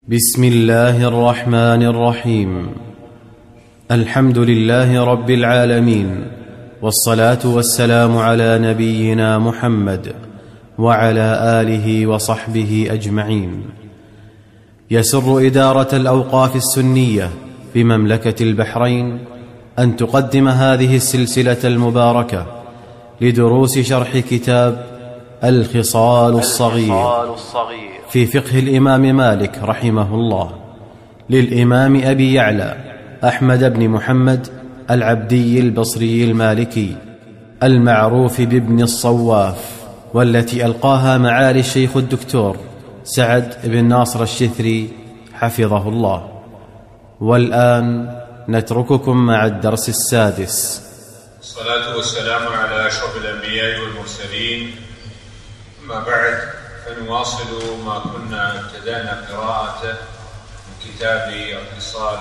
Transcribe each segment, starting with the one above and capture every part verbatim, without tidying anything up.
بسم الله الرحمن الرحيم. الحمد لله رب العالمين، والصلاة والسلام على نبينا محمد وعلى آله وصحبه أجمعين. يسر إدارة الأوقاف السنية بمملكة البحرين أن تقدم هذه السلسلة المباركة لدروس شرح كتاب الخصال الصغير في فقه الإمام مالك رحمه الله، للإمام أبي يعلى أحمد بن محمد العبدي البصري المالكي المعروف بابن الصواف، والتي ألقاها معالي الشيخ الدكتور سعد بن ناصر الشثري حفظه الله. والآن نترككم مع الدرس السادس. الصلاة والسلام على أشرف الأنبياء والمرسلين، أما بعد، فنواصل ما كنا ابتدأنا قراءته من كتاب الخصال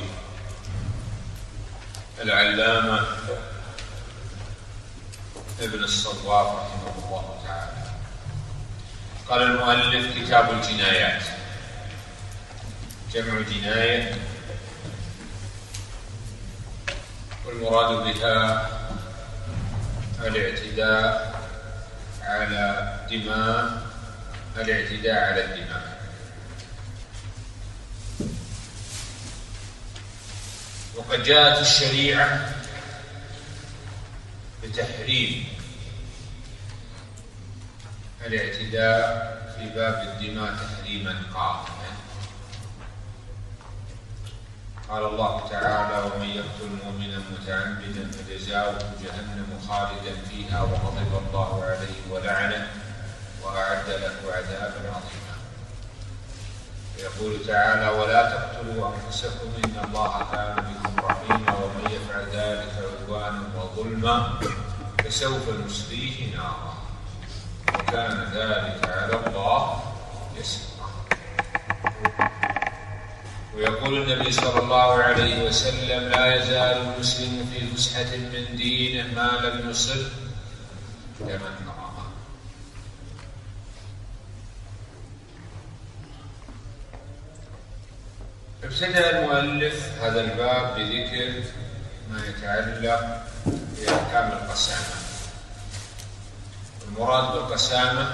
للعلامة ابن الصواف رحمه الله تعالى. قال المؤلف: كتاب الجنايات. جمع جناية، والمراد بها الاعتداء على دماء الاعتداء على الدماء. وقد جاءت الشريعة بتحريم الاعتداء في باب الدماء تحريما قاطعا. قال الله تعالى: ومن يقتل مؤمنا متعمدا فجزاؤه جهنم خالدا فيها وغضب الله عليه ولعنه وأعد له عذابا عظيما. يقول تعالى: ولا تقتلوا أنفسكم إن الله كان بكم رحيما ومن يفعل ذلك عدوانا وظلما فسوف نصليه نارا وكان ذلك على الله يسيرا. ويقول النبي صلى الله عليه وسلم: لا يزال المسلم في فسحة من دينه ما لم يصب دما حراما. ابتدأ المؤلف هذا الباب بذكر ما يتعلق بأحكام القسامة. المراد بالقسامة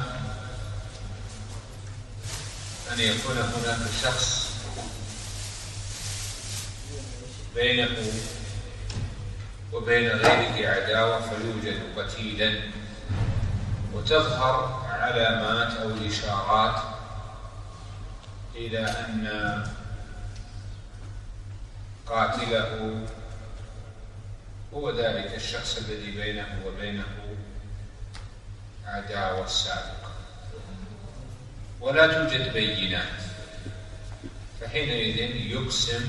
أن يكون هناك شخص بينه وبين غيره عداوة فيوجد قتيلا، وتظهر علامات أو إشارات إلى أن قاتله هو ذلك الشخص الذي بينه وبينه عداوة سابقة، ولا توجد بينات، فحينئذ يقسم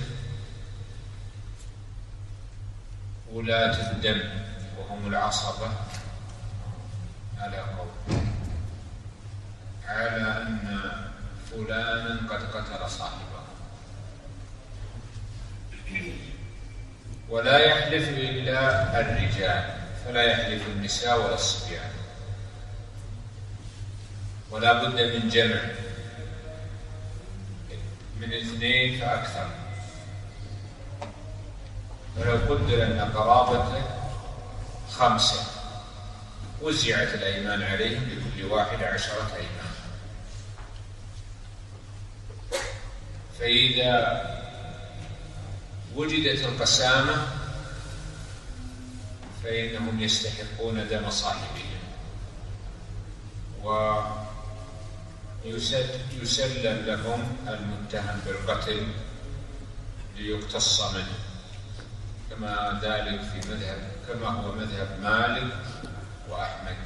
ولاة الدم وهم العصبة على قول على أن فلانا قد قتل صاحبه، ولا يحلف إلا الرجال، فلا يحلف النساء ولا الصبيان، ولا بد من جمع من اثنين فأكثر. ولو قدر أن قرابته خمسة وزعت الأيمان عليهم بكل واحد عشرة أيمان. فإذا وجدت القسامة فإنهم يستحقون دم صاحبهم، ويسلم لهم المتهم بالقتل ليقتص منه، كما ذلك في مذهب كما هو مذهب مالك وأحمد،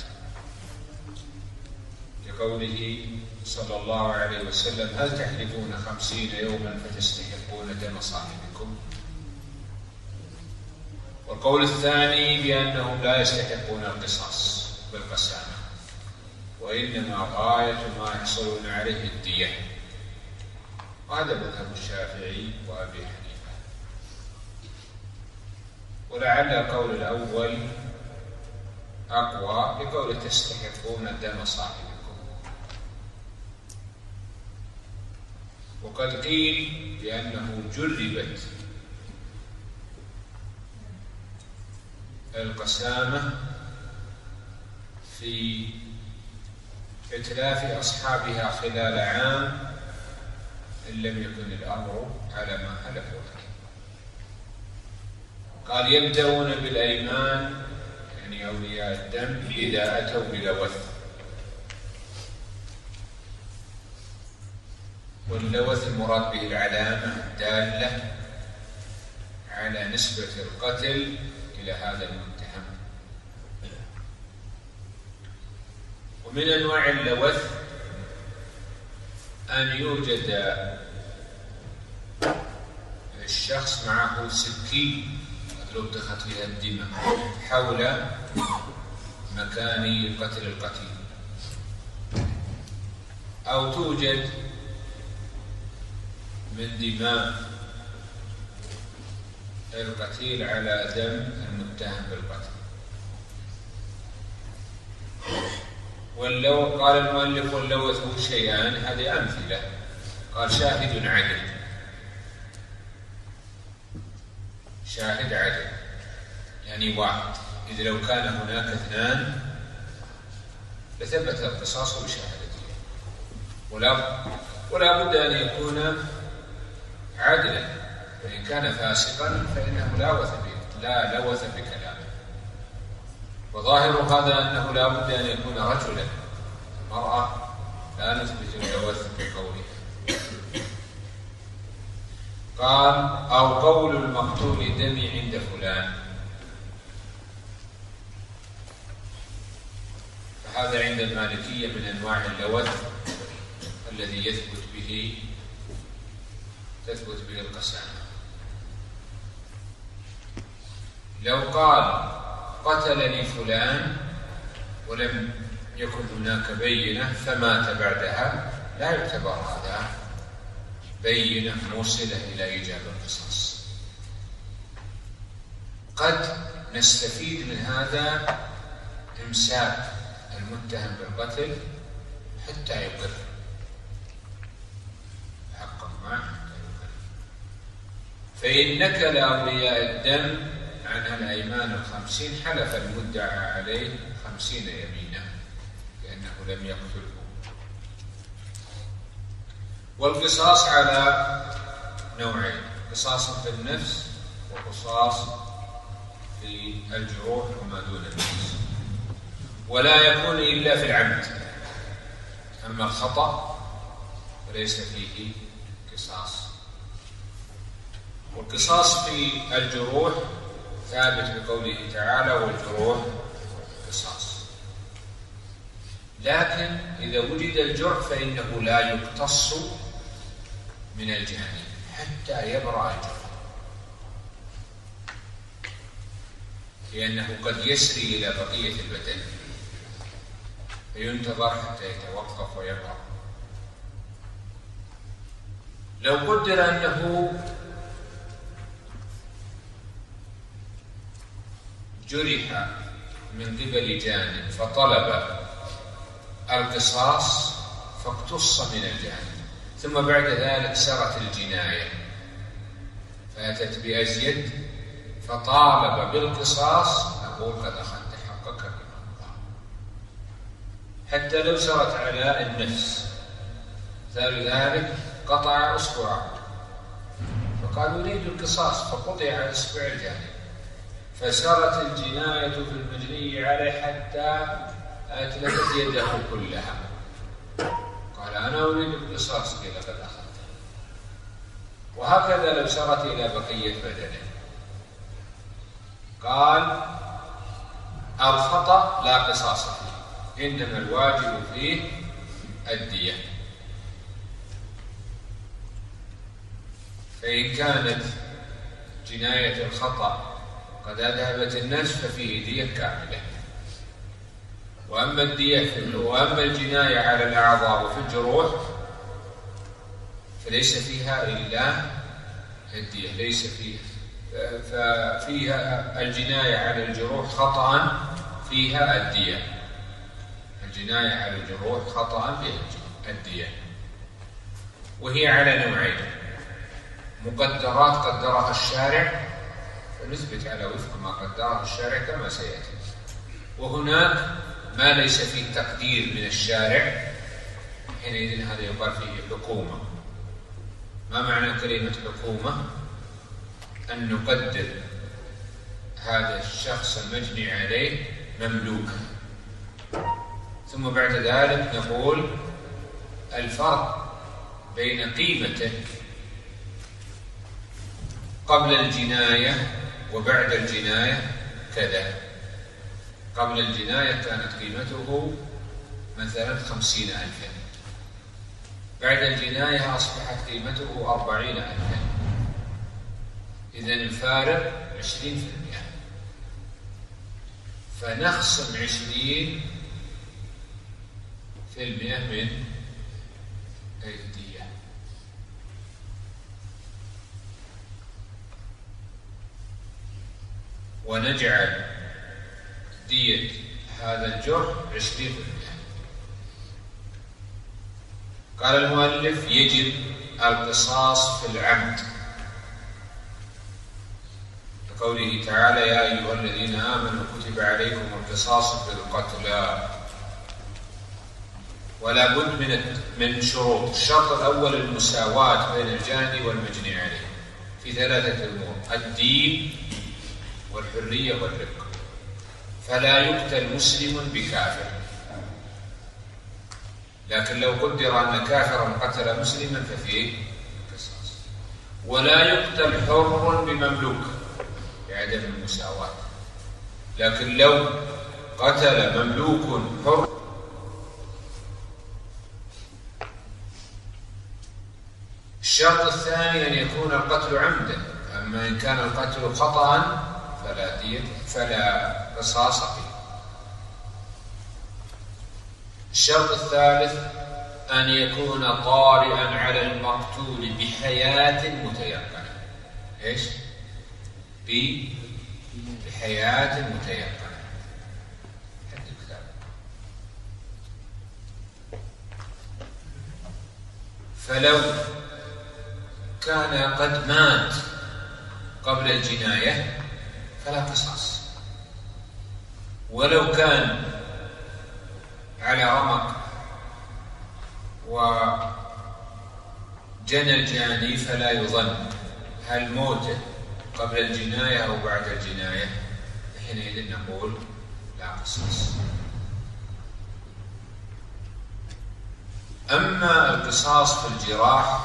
لقوله صلى الله عليه وسلم: هل تحلفون خمسين يوما فتستحقون دم صاحبكم؟ والقول الثاني بأنهم لا يستحقون القصاص بالقسامة، وإنما غاية ما يحصلون عليه الدية، وهذا مذهب الشافعي وأبي حنيفة. ولعل القول الأول أقوى بقول تستحقون دم صاحبكم، وقد قيل بأنه جربت القسامة في إتلاف أصحابها خلال عام إن لم يكن الأمر على ما حلفوا به. قال يبدأون بالأيمان يعني أولياء الدم إذا أتوا بلوث، واللوث المراد به العلامة الدالة على نسبة القتل إلى هذا المتهم. ومن أنواع اللوث أن يوجد الشخص معه سكين قد لطخت فيها الدماء حول مكان قتل القتيل، أو توجد من دماء القتيل على دم المتهم بالقتل. ولو قال المؤلف واللوث شيئان، هذه أمثلة. قال شاهد عدل، شاهد عدل يعني واحد، إذ لو كان هناك اثنان لثبت القصاص بشهادته، ولا ولا بد أن يكون عدلا، وإن كان فاسقا فإنه لا لوث لا لوث بكلامه. وظاهر هذا أنه لا بد أن يكون رجلا، المرأة لا نثبت اللوث بقوله. قال أو قول المقتول دمي عند فلان، فهذا عند المالكية من أنواع اللوث الذي يثبت به تثبت به القسامة. لو قال قتلني فلان ولم يكن هناك بينة فمات بعدها، لا يعتبر هذا بينة موصلة إلى إيجاب القصاص. قد نستفيد من هذا إمساك المتهم بالقتل حتى يقر، حقا معه حتى يقر. فإن نكل أولياء الدم عنها الأيمان الخمسين حلف المدعى عليه خمسين يمينا لأنه لم يقتله. والقصاص على نوعين: قصاص في النفس وقصاص في الجروح وما دون النفس، ولا يكون إلا في العمد. أما الخطأ فليس فيه قصاص. والقصاص في الجروح ثابت بقوله تعالى والجروح قصاص. لكن إذا وجد الجرح فإنه لا يقتص من الجاني حتى يبرأ الجرح، لأنه قد يسري إلى بقية البدن فينتظر حتى يتوقف ويبرأ. لو قدر أنه جرح من قبل جانب فطلب القصاص فاقتص من الجانب، ثم بعد ذلك سرت الجناية فأتت بأزيد فطالب بالقصاص، نقول قد أخذت حقك بما مضى. حتى لو سرت على النفس، مثال ذلك قطع أصبعه فقالوا نريد القصاص فقطع إصبع الجانب، فسرت الجناية في المجني عليه حتى أتلفت يده كلها، قال أنا أريد القصاص قيل قد أخذته. وهكذا لو سرت إلى بقية بدنه. قال الخطأ لا قصاص فيه، إنما الواجب فيه الدية. فإن كانت جناية الخطأ قد أذهبت النفس ففيه دية كاملة. وأما الدية وأما الجناية على الأعضاء وفي الجروح فليس فيها إلا الدية، ليس فيها ففيها الجناية على الجروح خطأ فيها الدية، الجناية على الجروح خطأ فيها الدية. وهي على نوعين: مقدرات قدرها الشارع فنثبت على وفق ما قدره الشارع كما سيأتي، وهناك ما ليس فيه تقدير من الشارع، حينئذ هذا يقال فيه حكومة. ما معنى كلمة حكومة؟ أن نقدر هذا الشخص المجني عليه مملوكا، ثم بعد ذلك نقول الفرق بين قيمته قبل الجناية وبعد الجناية كذا. قبل الجناية كانت قيمته مثلا خمسين ألفا، بعد الجناية أصبحت قيمته أربعين ألفا، إذن الفارق عشرين في المئة، فنخصم عشرين في المئة من الدية. ونجعل دية هذا الجرح عشرين في المئة. قال المؤلف: يجب القصاص في العمد، لقوله تعالى: يا أيها الذين آمنوا كتب عليكم القصاص في القتلى. ولا بد من من شروط. الشرط الأول المساواة بين الجاني والمجني عليه في ثلاثة أمور: الدين والحرية والرق. فلا يقتل مسلم بكافر، لكن لو قدر أن كافرا قتل مسلما ففيه قصاص. ولا يقتل حر بمملوك لعدم المساواة، لكن لو قتل مملوك حر الشرط الثاني أن يكون القتل عمدا، أما إن كان القتل خطأ فلا دية فلا قصاص فيه. الشرط الثالث أن يكون طارئا على المقتول بحياة متيقنة. إيش؟ بحياة متيقنة. حد الكتاب. فلو كان قد مات قبل الجناية فلا قصاص، ولو كان على رمق وجنى الجاني فلا يظن هل موته قبل الجناية أو بعد الجناية، حينئذ نقول لا قصاص. أما القصاص في الجراح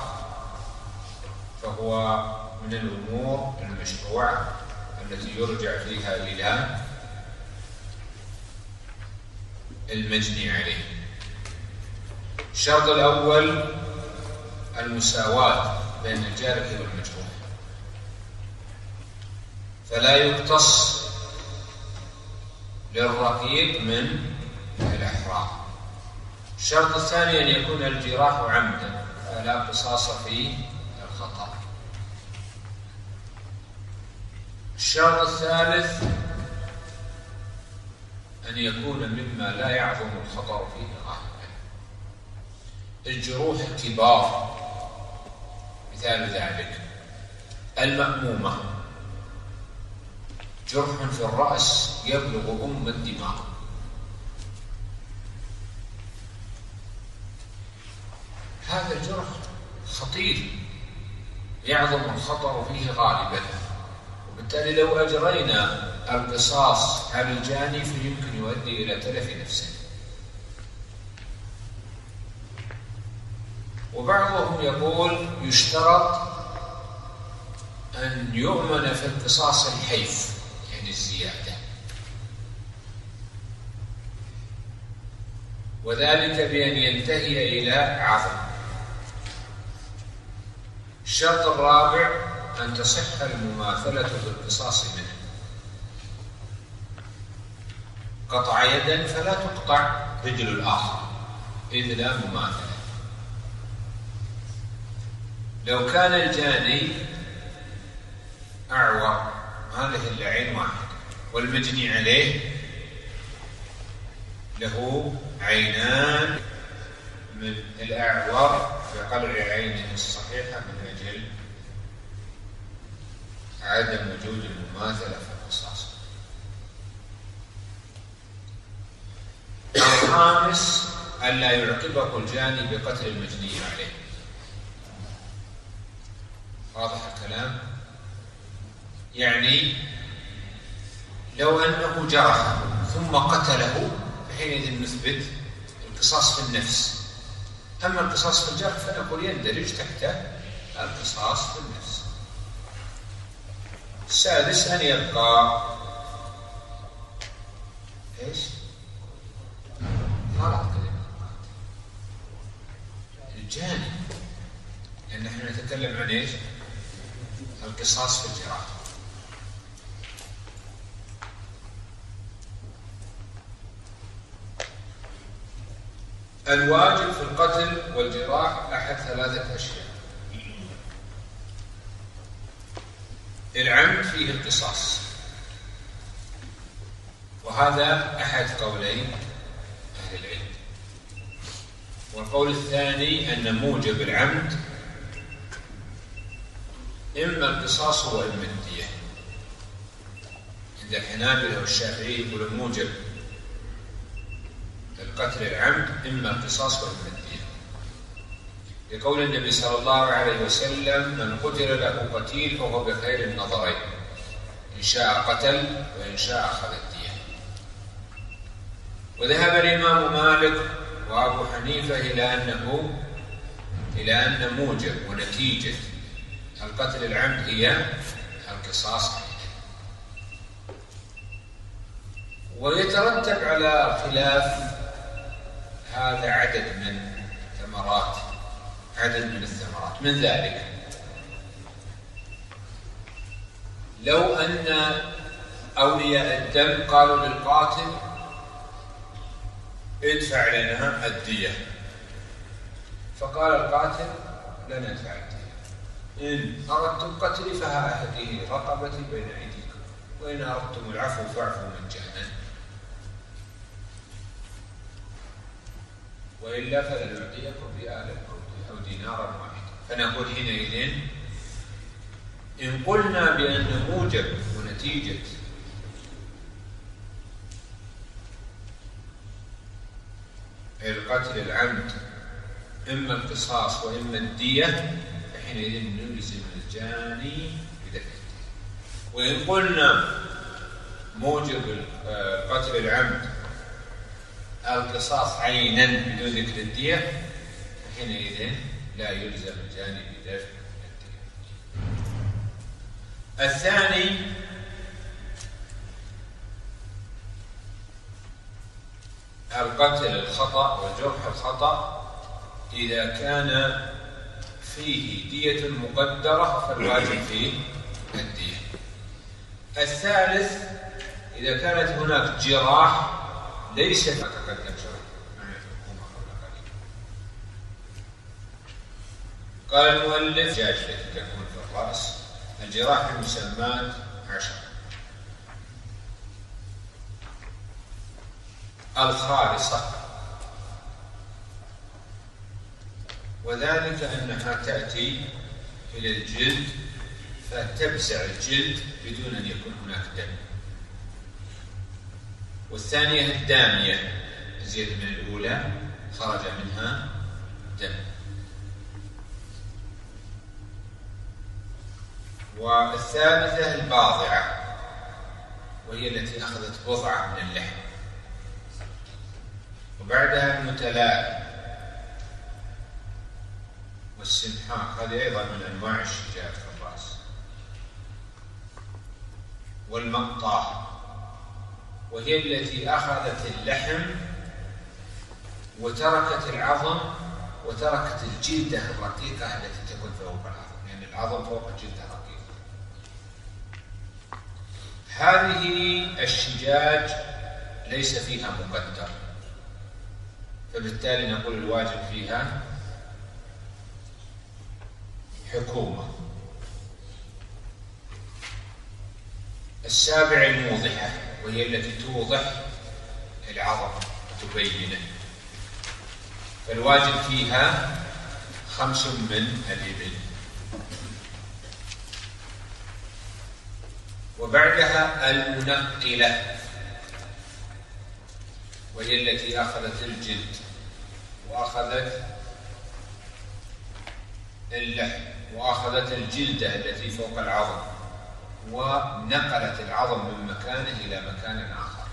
فهو من الأمور المشروعة التي يرجع فيها إلى المجني عليه. الشرط الأول المساواة بين الجارح والمجروح، فلا يقتص للرقيق من الأحرار. الشرط الثاني أن يكون الجراح عمدا، فلا قصاص في الخطأ. الشرط الثالث أن يكون مما لا يعظم الخطر فيه غالبا. الجروح الكبار مثال ذلك المأمومة، جرح في الرأس يبلغ أم الدماغ، هذا الجرح خطير يعظم الخطر فيه غالبا، وبالتالي لو أجرينا القصاص على الجاني فيمكن يؤدي إلى تلف نفسه. وبعضهم يقول يشترط أن يؤمن في القصاص الحيف، يعني الزيادة، وذلك بأن ينتهي إلى عظم. الشرط الرابع أن تصح المماثلة بالقصاص منه. قطع يدا فلا تقطع رجل الآخر إذ لا مماثلة. لو كان الجاني أعور هذه العين واحد، والمجني عليه له عينان من الأعور في قلع عينه الصحيحة من أجل عدم وجود المماثلة في القصاص. الخامس ألا يعقبه الجاني بقتل المجني عليه. واضح الكلام؟ يعني لو أنه جرحه ثم قتله فحينئذ نثبت القصاص في النفس. أما القصاص في الجرح فنقول يندرج تحت القصاص في النفس. السادس أن يبقى إيش؟ غلط كلمة الجاني، لأن نحن نتكلم عن إيش؟ القصاص في الجراح. الواجب في القتل والجراح أحد ثلاثة أشياء. العمد فيه القصاص، وهذا أحد قولي أهل العلم. والقول الثاني أن موجب العمد إما القصاص وإما الدية. عند الحنابلة والشافعي يقول موجب القتل العمد إما القصاص وإما الدية، لقول النبي صلى الله عليه وسلم: من قتل له قتيل فهو بخير النظرين، إن شاء قتل وإن شاء أخذ الدية. وذهب الإمام مالك وأبو حنيفة إلى أنه إلى أن موجب ونتيجة القتل العمد هي القصاص. ويترتب على خلاف هذا عدد من ثمرات عدد من الثمرات. من ذلك لو أن أولياء الدم قالوا للقاتل: ادفع لنا الدية، فقال القاتل: لن ندفع الدية، إن أردتم قتلي فها هذه رقبتي بين أيديكم، وإن أردتم العفو فاعفوا مجانا، وإلا فلن نعطيكم ريالا أو دينارا واحدا. فنقول حينئذ إن قلنا بأن موجب ونتيجة القتل العمد إما القصاص وإما الدية، فحينئذ نلزم الجاني بدفع الدية. وإن قلنا موجب قتل العمد القصاص عينا بدون ذكر الدية، فحينئذ لا يلزم الجاني بدفع الدية. الثاني القتل الخطأ والجرح الخطأ إذا كان فيه دية مقدرة فالواجب فيه الدية. الثالث إذا كانت هناك جراح ليس تقدم شرعا عن الحكومة قبل قليل. قال المؤلف: جاج التي تكون في الرأس. الجراح المسمات عشر. الخالصة، وذلك أنها تأتي إلى الجلد فتبزع الجلد بدون أن يكون هناك دم. والثانية الدامية، أزيد من الأولى خرج منها دم. والثالثة الباضعة، وهي التي أخذت بضعة من اللحم. وبعدها المتلاء والسمحاق، هذه أيضا من أنواع الشجاج في الرأس. والمقطع، وهي التي أخذت اللحم وتركت العظم وتركت الجلدة الرقيقة التي تكون فوق العظم، يعني العظم فوق الجلدة الرقيقة. هذه الشجاج ليس فيها مقدر، فبالتالي نقول الواجب فيها حكومة. السابع الموضحة، وهي التي توضح العظم وتبينه، فالواجب فيها خمس من الإبل. وبعدها المنقلة، وهي التي أخذت الجلد وأخذت اللحم وأخذت الجلدة التي فوق العظم ونقلت العظم من مكانه إلى مكان آخر.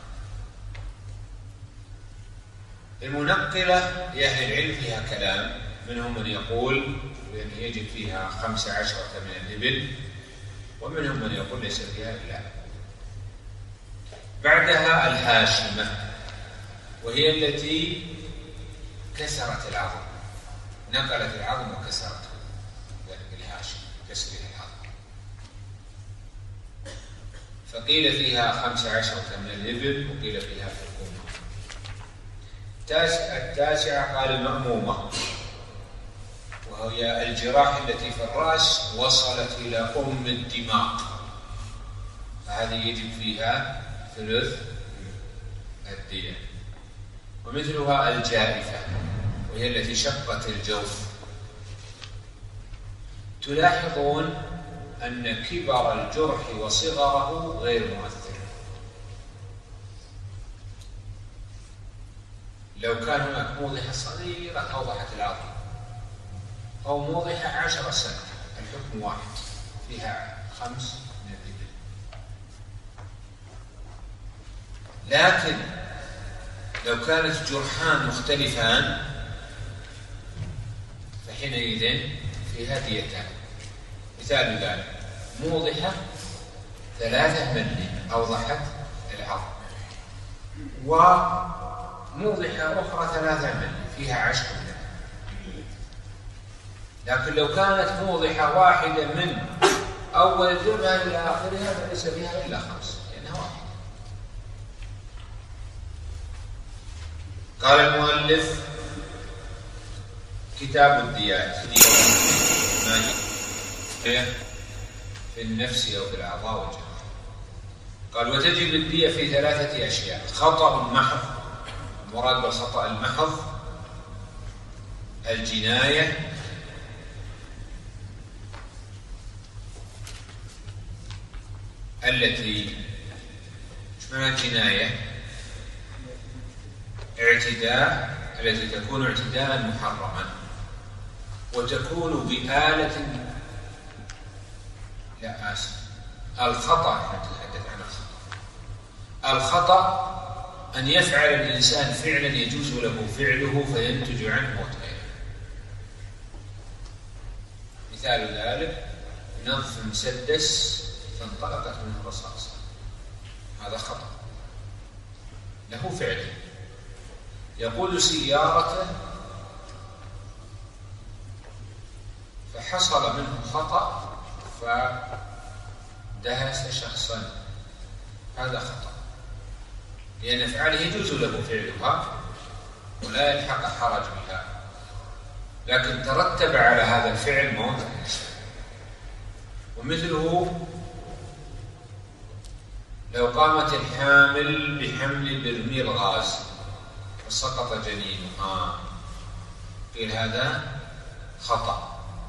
المنقلة لأهل العلم فيها كلام، منهم من يقول بأن يجب فيها خمس عشرة من الإبل، ومنهم من يقول ليس فيها إلا. بعدها الهاشمة، وهي التي كسرت العظم، نقلت العظم وكسرته، بالهاشم كسر العظم. فقيل فيها خمس عشرة من الإبل، وقيل فيها حكومة. التاسعة قال المأمومة، وهي الجراح التي في الرأس وصلت إلى أم الدماغ، فهذه يجب فيها ثلث الدية. ومثلها الجائفة، وهي التي شقت الجوف. تلاحظون أن كبر الجرح وصغره غير مؤثر. لو كان هناك موضحة صغيرة أوضحت العظم، أو موضحة عشر سنة، الحكم واحد، فيها خمس من الإبل. لكن لو كانت جرحان مختلفان فحينئذ فيها ديتان. مثال ذلك موضحة ثلاثة ملي أوضحت العظم، وموضحة أخرى ثلاثة ملي فيها عشر ملي. لكن لو كانت موضحة واحدة من أول الجرح إلى آخرها فليس فيها إلا خمس، لأنها واحدة. قال المؤلف كتاب الديات، في النفس أو في الأعضاء والجسم. قال وتجب الدية في ثلاثة أشياء: خطأ محض، المراد بالخطأ المحض الجناية، التي ايش معنى الجناية؟ اعتداء، التي تكون اعتداء محرما وتكون بآلة. لا آسف، الخطأ نتحدث عن الخطأ. الخطأ أن يفعل الإنسان فعلا يجوز له فعله فينتج عنه موت غيره. مثال ذلك نظف مسدس فانطلقت منه الرصاصة، هذا خطأ له فعل. يقود سيارته فحصل منه خطأ فدهس شخصا، هذا خطأ، لأن أفعاله يجوز له فعلها ولا يلحق حرج بها، لكن ترتب على هذا الفعل موت الإنسان. ومثله لو قامت الحامل بحمل برميل غاز وسقط جنينها، قيل هذا خطأ.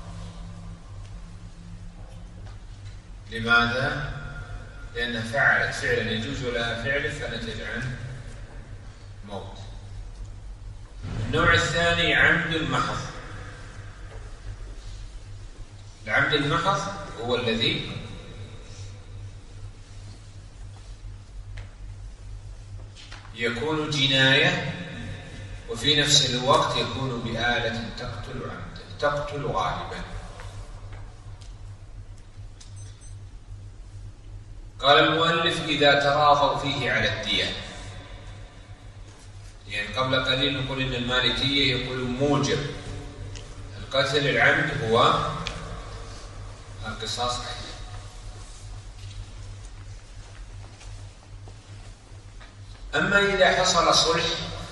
لماذا؟ لأنها فعلت فعلا يجوز لها فعله فنتج عنه موت. النوع الثاني عمد المحض. العمد المحض هو الذي يكون جناية وفي نفس الوقت يكون بآلة تقتل عمدا، تقتل غالبا. قال المؤلف إذا تراضوا فيه على الدية. يعني قبل قليل نقول إن المالكية يقولون موجب القتل العمد هو القصاص عليه. أما إذا حصل صلح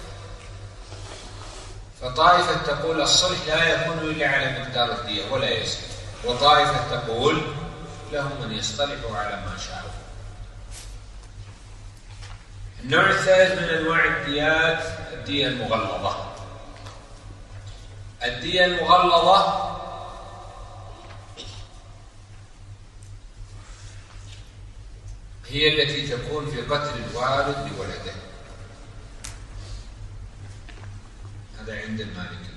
فطائفة تقول الصلح لا يكون إلا على مقدار الدية ولا يزيد، وطائفة تقول لهم من يصطلحوا على ما شاءوا. النوع الثالث من أنواع الديات الدية المغلظة، الدية المغلظة هي التي تكون في قتل الوالد لولده، هذا عند المالكية.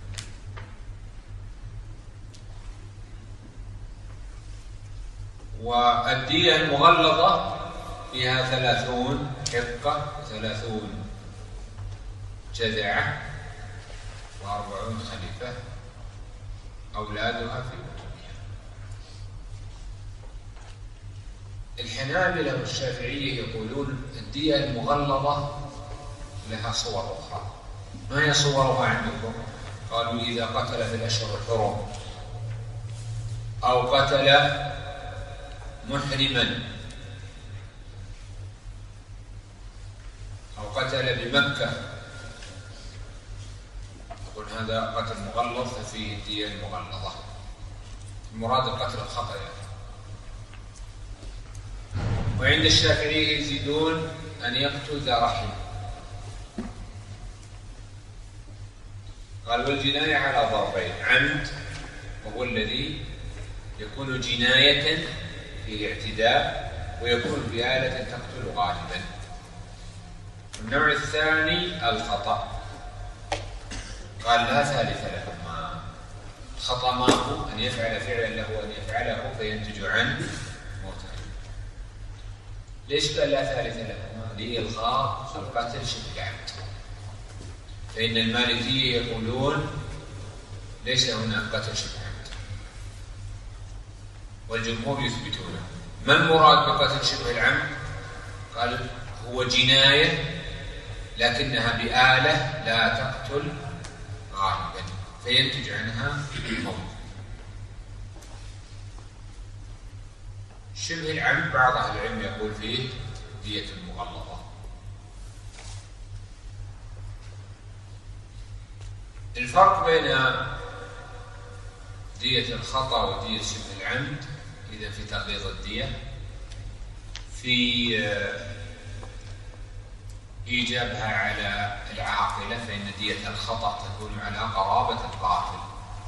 والدية المغلظة فيها ثلاثون حقة وثلاثون جذعة وأربعون خليفة أولادها في بطونها. الحنابلة والشافعية يقولون الدية المغلظة لها صور أخرى. ما هي صورها عندكم؟ قالوا إذا قتل في الأشهر الحرم أو قتل محرما أو قتل بمكة، يقول هذا قتل مغلظ ففيه الدية المغلظة. المراد القتل الخطأ يعني. وعند الشافعية يزيدون أن يقتل ذا رحم. قال والجناية على ضربين: عمد وهو الذي يكون جناية في اعتداء ويكون بآلة تقتل غالبا. النوع الثاني الخطأ. قال لا ثالث لهما. الخطأ ما هو أن يفعل فعلا له أن يفعله فينتج عنه موتا. ليش قال لا ثالث لهما؟ لإلغاء القتل شبه العمد. فإن المالكية يقولون ليس هناك قتل شبه العمد، والجمهور يثبتونه. ما المراد بقتل شبه العمد؟ قال هو جناية لكنها بآلة لا تقتل غالبا فينتج عنها موت. شبه العمد بعض أهل العلم يقول فيه دية مغلظة. الفرق بين دية الخطأ ودية شبه العمد إذا في تغليظ الدية في إيجابها على العاقلة، فإن دية الخطأ تكون على قرابة القاتل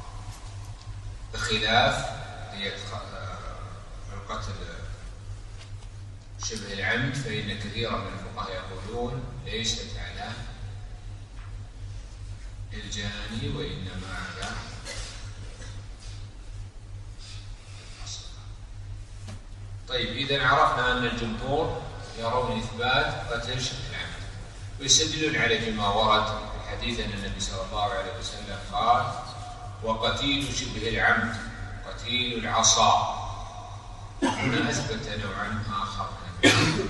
بخلاف دية القتل شبه العمد، فإن كثيرا من الفقهاء يقولون ليست على الجاني وإنما على الأصل. طيب إذا عرفنا أن الجمهور يرون إثبات قتل شبه العمد ويستدلون عليه بما ورد في الحديث أن النبي صلى الله عليه وسلم قال: وقتيل شبه العمد قتيل العصا. هنا أثبت نوعا آخر من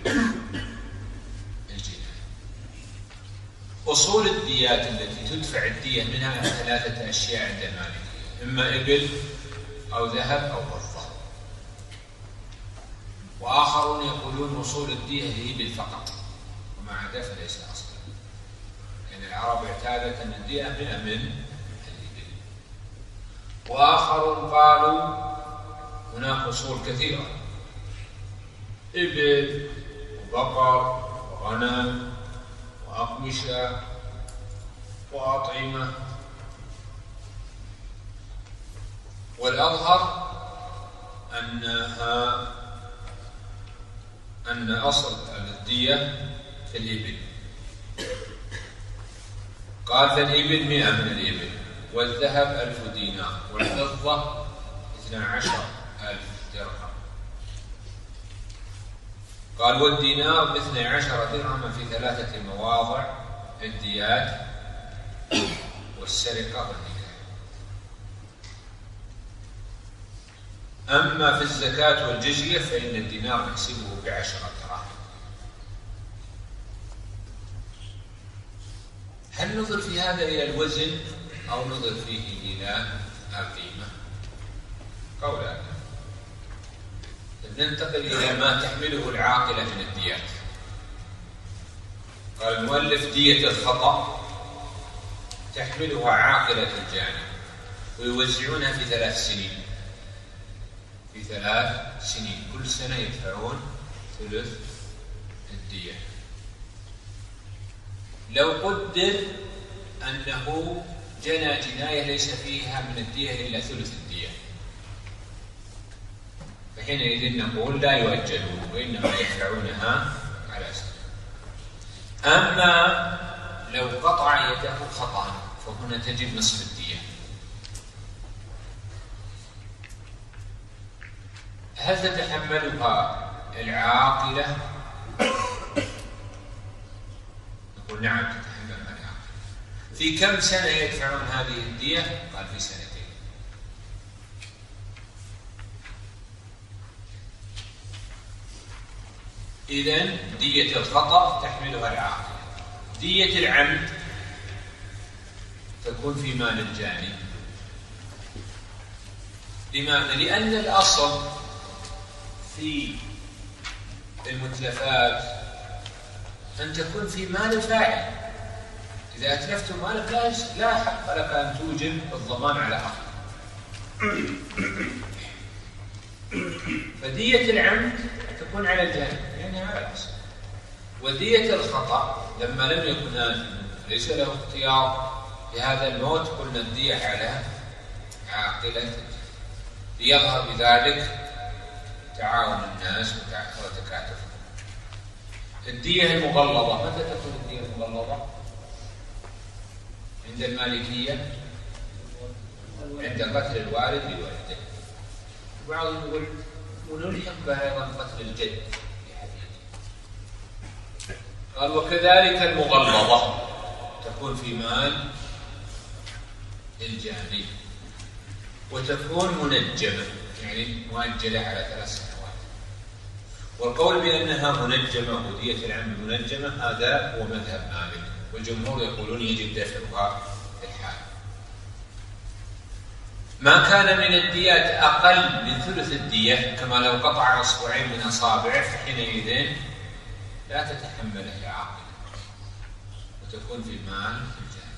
الجناية. أصول الديات التي تدفع الدية منها ثلاثة أشياء عند المالكية: إما إبل أو ذهب أو فضة. وآخرون يقولون أصول الدية هي إبل فقط وما عدا فليس أصلا، لأن العرب اعتادت أن الدية من من الإبل. وآخرون قالوا هناك أصول كثيرة: إبل وبقر وغنم وأقمشة وأطعمة. والأظهر أنها أن أصل الدية في الإبل. قال فالإبل مئة من الإبل، والذهب ألف دينار، والفضة اثنا عشر ألف درهم. قال والدينار باثني عشر درهما في ثلاثة مواضع: الديات والسرقة والنكاح. أما في الزكاة والجزية فإن الدينار نحسبه بعشرة دراهم. هل نظر في هذا إلى الوزن أو نظر فيه إلى القيمة؟ قولان. ننتقل إلى ما تحمله العاقلة من الديات. قال المؤلف: دية الخطأ تحملها عاقلة الجاني ويوزعونها في ثلاث سنين في ثلاث سنين كل سنة يدفعون ثلث الدية. لو قدر أنه جنى جناية ليس فيها من الدية إلا ثلث الدية، فحينئذ نقول لا يؤجلون وإنما يدفعونها على أسره. أما لو قطع يده خطأ فهنا تجب نصف الدية. هل تتحملها العاقلة؟ نقول نعم تتحملها العاقلة. في كم سنة يدفعون هذه الدية؟ قال في سنتين. إذن دية الخطأ تحملها العاقلة. دية العمد تكون في مال الجاني. لماذا؟ لأن الأصل في المتلفات أن تكون في مال الفاعل. إذا أتلفت مالك لا حق لك أن توجب الضمان على أخذ. فدية العمد تكون على الجاني يعني على الأصل. ودية الخطأ لما لم يكن آثما ليس له اختيار في هذا الموت قلنا الدية على عاقلته، ليظهر بذلك تعاون الناس وتكاتفهم. الدية المغلظة متى تكون الدية المغلظة؟ عند المالكية عند قتل الوالد لوالده. بعضهم يقول ونلحق بها أيضا قتل الجد. قال وكذلك المغلظة تكون في مال الجاني وتكون منجمة يعني مؤجلة على ثلاث سنوات. والقول بأنها منجمة ودية العمد منجمة هذا هو مذهب مالك، والجمهور يقولون يجب دفعها في الحال. ما كان من الديات أقل من ثلث الدية كما لو قطع أصبعين من أصابعه فحينئذ لا تتحمله العاقلة وتكون في مال الجاني.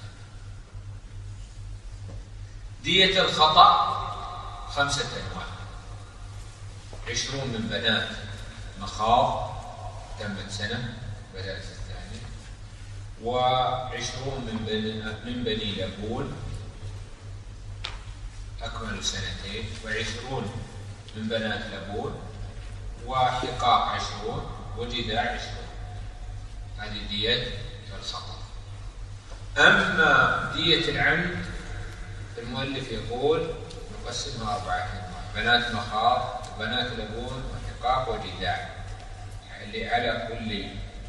دية الخطأ خمسة أنواع: عشرون من بنات مخاض تمت سنة بدأت الثانية، وعشرون من بني, من بني لبون أكملوا سنتين، وعشرون من بنات لبون، وحقاق عشرون، وجذاع عشرون. هذه دية الخطأ. أما دية العمد المؤلف يقول نقسمها أربعة أنواع: بنات مخاض وبنات لبون وحقاق وجذاع، اللي على كل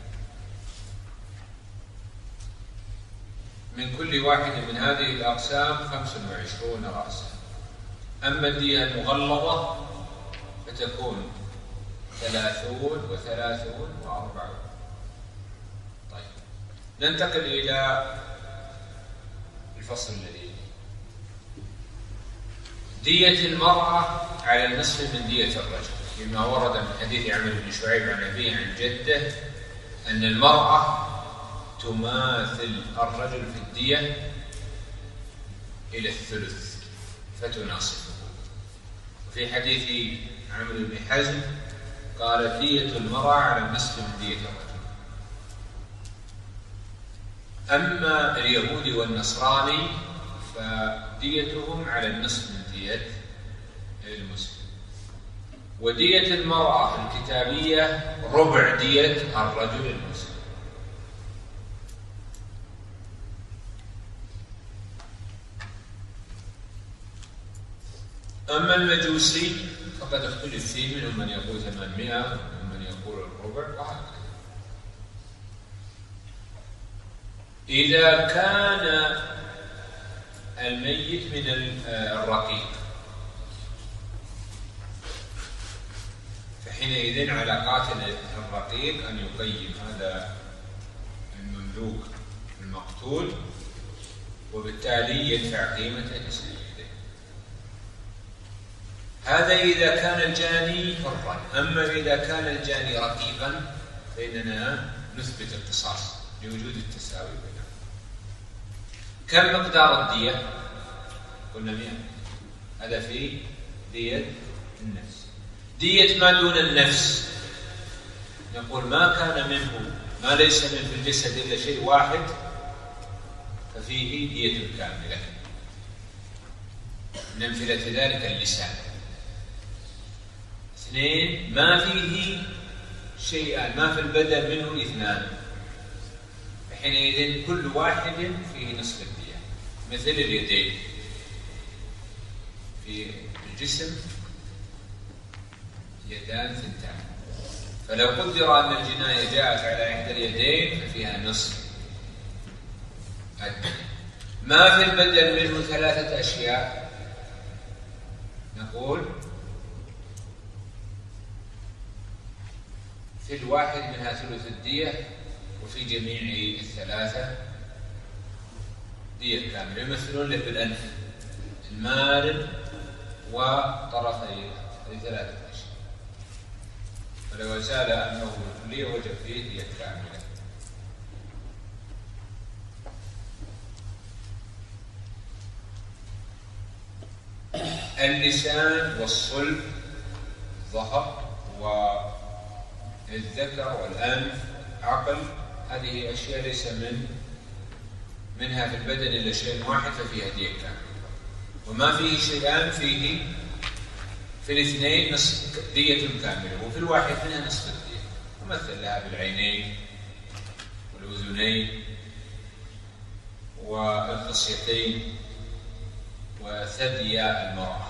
من كل واحد من هذه الأقسام خمس وعشرون رأسا. أما الدية المغلظة فتكون ثلاثون وثلاثون وأربعون. طيب ننتقل إلى الفصل الذي دية المرأة على النصف من دية الرجل، لما ورد من حديث عمرو بن شعيب عن أبيه عن جده أن المرأة تماثل الرجل في الدية إلى الثلث فتناصفه. وفي حديث عمرو بن حزم قال دية المرأة على النصف من دية الرجل. أما اليهودي والنصراني فديتهم على النصف من دية المسلم. ودية المرأة الكتابية ربع دية الرجل المسلم. أما المجوسي فقد اختلف فيه، منهم من يقول ثمانمائة ومنهم من يقول الربع وهكذا. إذا كان الميت من الرقيق فحينئذ على قاتل الرقيق أن يقيم هذا المملوك المقتول، وبالتالي يدفع قيمته لسيده. هذا إذا كان الجاني حرا. أما إذا كان الجاني رقيقا فإننا نثبت القصاص لوجود التساوي بينهم. كم مقدار الدية؟ قلنا مئة. هذا في دية النفس. دية ما دون النفس نقول ما كان منه ما ليس من في الجسد إلا شيء واحد ففيه دية كاملة. من أمثلة ذلك اللسان. اثنين، ما فيه شيئان، ما في البدن منه اثنان، حينئذ كل واحد فيه نصف الدية. مثل اليدين، في الجسم يدان ثنتان، فلو قدر أن الجناية جاءت على إحدى اليدين ففيها نصف الدية. ما في البدن منه ثلاثة أشياء، نقول في الواحد منها ثلث الدية، وفي جميع الثلاثة دية كاملة. يمثلون لك بالأنف، المارد وطرفي، هذه ثلاثة أشياء. فلو زال أنه بالكلية وجب فيه دية كاملة. اللسان والصلب، ظهر والذكر والأنف، عقل، هذه أشياء ليس من منها في البدن إلا شيء واحد ففيها دية كاملة. وما فيه شيئان فيه في الاثنين نصف دية كاملة، وفي الواحد منها نصف الدية. ومثل لها بالعينين والأذنين والخصيتين وثدي المرأة.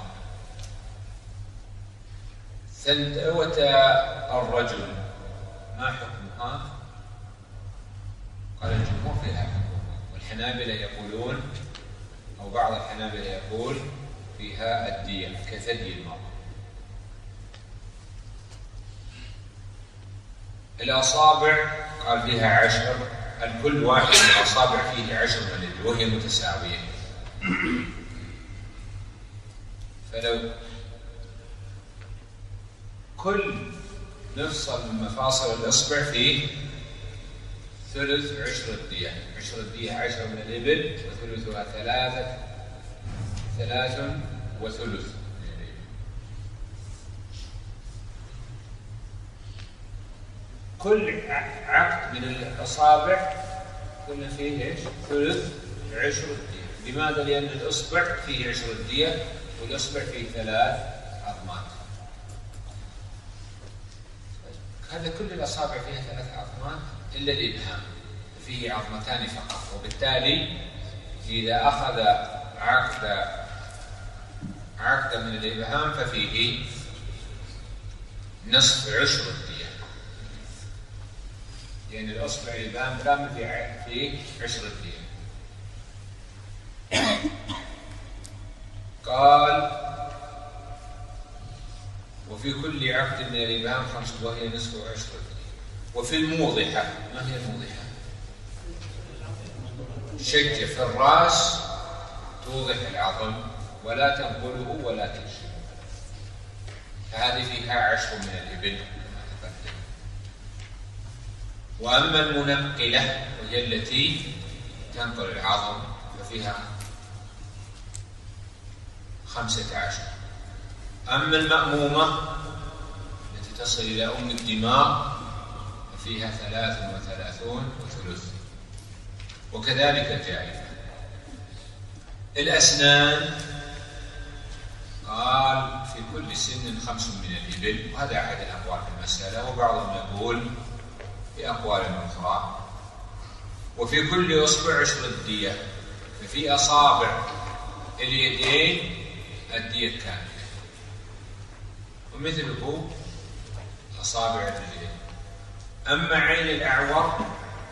ثنتوة الرجل ما حكمها؟ قال الجمهور فيها حكم، والحنابلة يقولون، أو بعض الحنابلة يقول فيها الدية كثدي المرأة. الأصابع قال فيها عشر، الكل واحد من الأصابع فيه عشر من اليد وهي متساوية. فلو كل مفصل من مفاصل الإصبع فيه ثلث عشر الدية، عشر الدية عشر من الإبل، وثلثها ثلاثة ثلاث وثلث. كل عقد من الأصابع كل فيه ايش؟ ثلث عشر الدية. لماذا؟ لأن الإصبع فيه عشر الدية، والإصبع فيه ثلاث عظمات. هذا كل الأصابع فيها ثلاث عظمات إلا الإبهام فيه عظمتان فقط، وبالتالي إذا أخذ عقد عقد من الإبهام ففيه نصف عشر الدية، لأن يعني الأصبع الإبهام كامل فيه عشر الدية. قال وفي كل عقد من الإبهام خمس وهي نصف عشر الدية. وفي الموضحة، ما هي الموضحة؟ شجة في الرأس توضح العظم ولا تنقله ولا تنشره، فهذه فيها عشر من الإبل كما تقدم. وأما المنقلة وهي التي تنقل العظم ففيها خمسة عشر. أما المأمومة التي تصل إلى أم الدماغ ففيها ثلاث وثلاثون وثلث، وكذلك الجائفة. الأسنان قال في كل سن خمس من الإبل، وهذا أحد الأقوال في المسألة، وبعضهم يقول في أقوال أخرى. وفي كل أصبع عشر الدية، ففي أصابع اليدين الدية كاملة، ومثله أصابع الرجلين. أما عين الأعور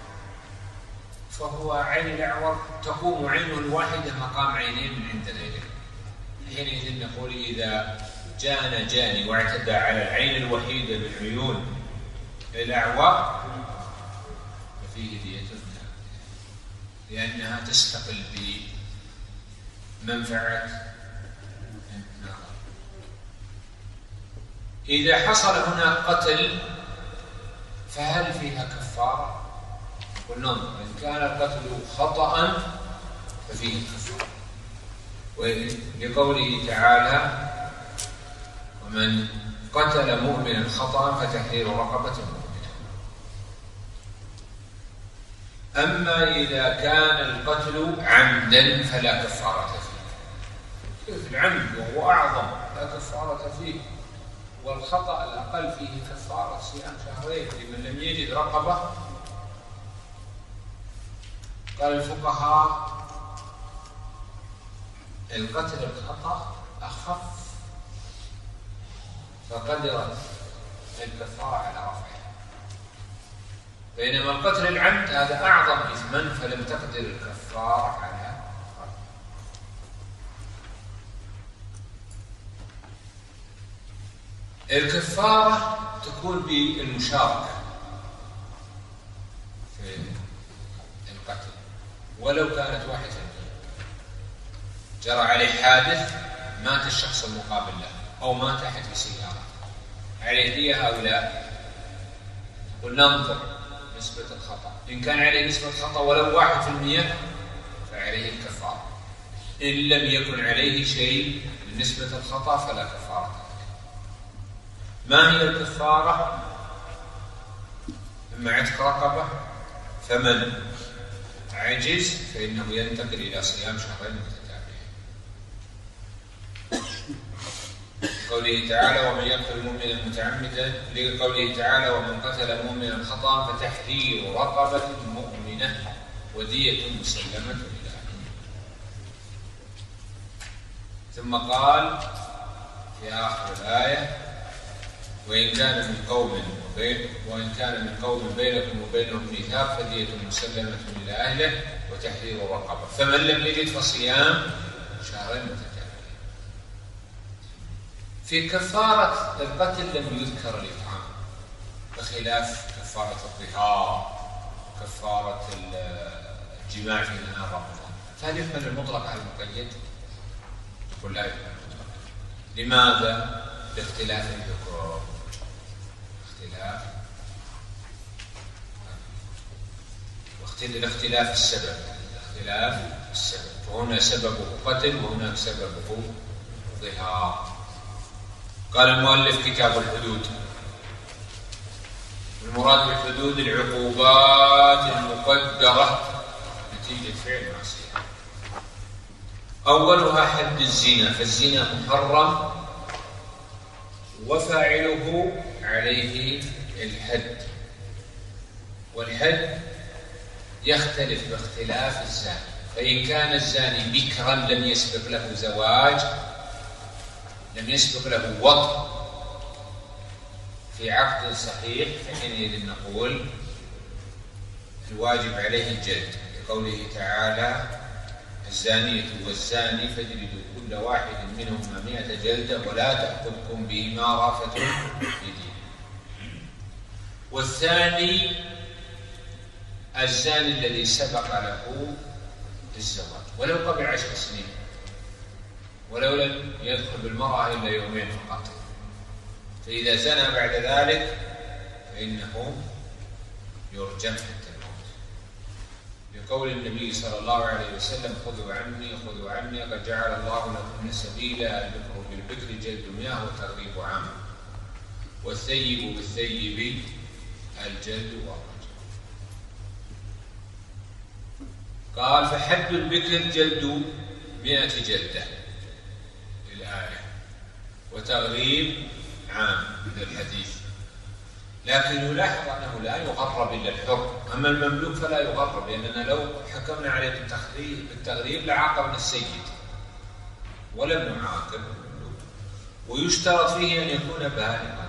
فهو عين الأعور تقوم عينه الواحدة مقام عينين من عند غيره، حينئذ نقول إذا جاءنا جاني واعتدى على العين الوحيدة من عيون الأعور ففيه دية كاملة، لأنها تستقل بمنفعة النظر. إذا حصل هناك قتل فهل فيها كفارة؟ والنظر إن كان القتل خطأ ففيه كفارة، ولقوله تعالى ومن قتل مؤمنا خطأ فتحرير رقبة مؤمنة. أما إذا كان القتل عمدا فلا كفارة فيه. كيف العمد وهو أعظم لا كفارة فيه، والخطأ الأقل فيه كفارة صيام شهرين لمن لم يجد رقبة. قال الفقهاء القتل الخطأ أخف فقدرت الكفارة على رفعه، بينما القتل العمد هذا أعظم إثما فلم تقدر الكفارة على رفعه. الكفارة تكون بالمشاركة في القتل ولو كانت واحدة، جرى عليه حادث مات الشخص المقابل له أو مات أحد بسيارة، عليه دية أو لا؟ وننظر نسبة الخطأ، إن كان عليه نسبة خطأ ولو واحد في المية فعليه الكفارة، إن لم يكن عليه شيء من نسبة الخطأ فلا كفارة. ما هي الكفارة؟ إما عتق رقبة، فمن عجز فإنه ينتقل إلى صيام شهرين متتابعين. قوله تعالى ومن يقتل مؤمنا متعمدا، لقوله تعالى ومن قتل مؤمنا خطأ فتحرير رقبة مؤمنة ودية مسلمة إلى أهله. ثم قال في آخر الآية وإن كان من قوم وإن كان من قوم بينكم وبينهم ميثاق فدية مسلمة إلى أهله وتحرير رقبة، فمن لم يجد فصيام شهرين متتابعين. في كفارة القتل لم يذكر الإطعام بخلاف كفارة الظهار، كفارة الجماع في نهار رمضان، فهل يحمل المطلق على المقيد؟ يقول لا يحمل المطلق. لماذا؟ لاختلاف الحكم، اختلاف واختلاف السبب، اختلاف السبب، فهنا سببه قتل وهناك سببه ظهار. قال المؤلف كتاب الحدود، المراد بالحدود العقوبات المقدرة نتيجة فعل معصية. أولها حد الزنا، فالزنا محرم وفاعله عليه الحد، والحد يختلف باختلاف الزاني، فإن كان الزاني بكرا لم يسبق له زواج لم يسبق له وطء في عقد صحيح فحينئذ نقول الواجب عليه الجلد، لقوله تعالى الزانية والزاني فاجلدوا كل واحد منهما مئة جلدة ولا تأخذكم بهما رأفة في دين. والثاني الزاني الذي سبق له الزواج ولو قبل عشر سنين ولو لم يدخل بالمرأة إلا يومين فقط، فإذا زنى بعد ذلك فإنه يرجم حتى الموت، لقول النبي صلى الله عليه وسلم خذوا عني خذوا عني قد جعل الله لكم سبيلا البكر بالبكر جلد مئة وتغريب عام والثيب بالثيب الجلد والرجم. قال فحد البكر جلد مئة جلدة الآية وتغريب عام للحديث، لكن يلاحظ أنه لا يغرب إلا الحر، أما المملوك فلا يغرب، لأننا لو حكمنا عليه بالتغريب لعاقبنا السيد ولم نعاقب المملوك، ويشترط فيه أن يكون بالغا.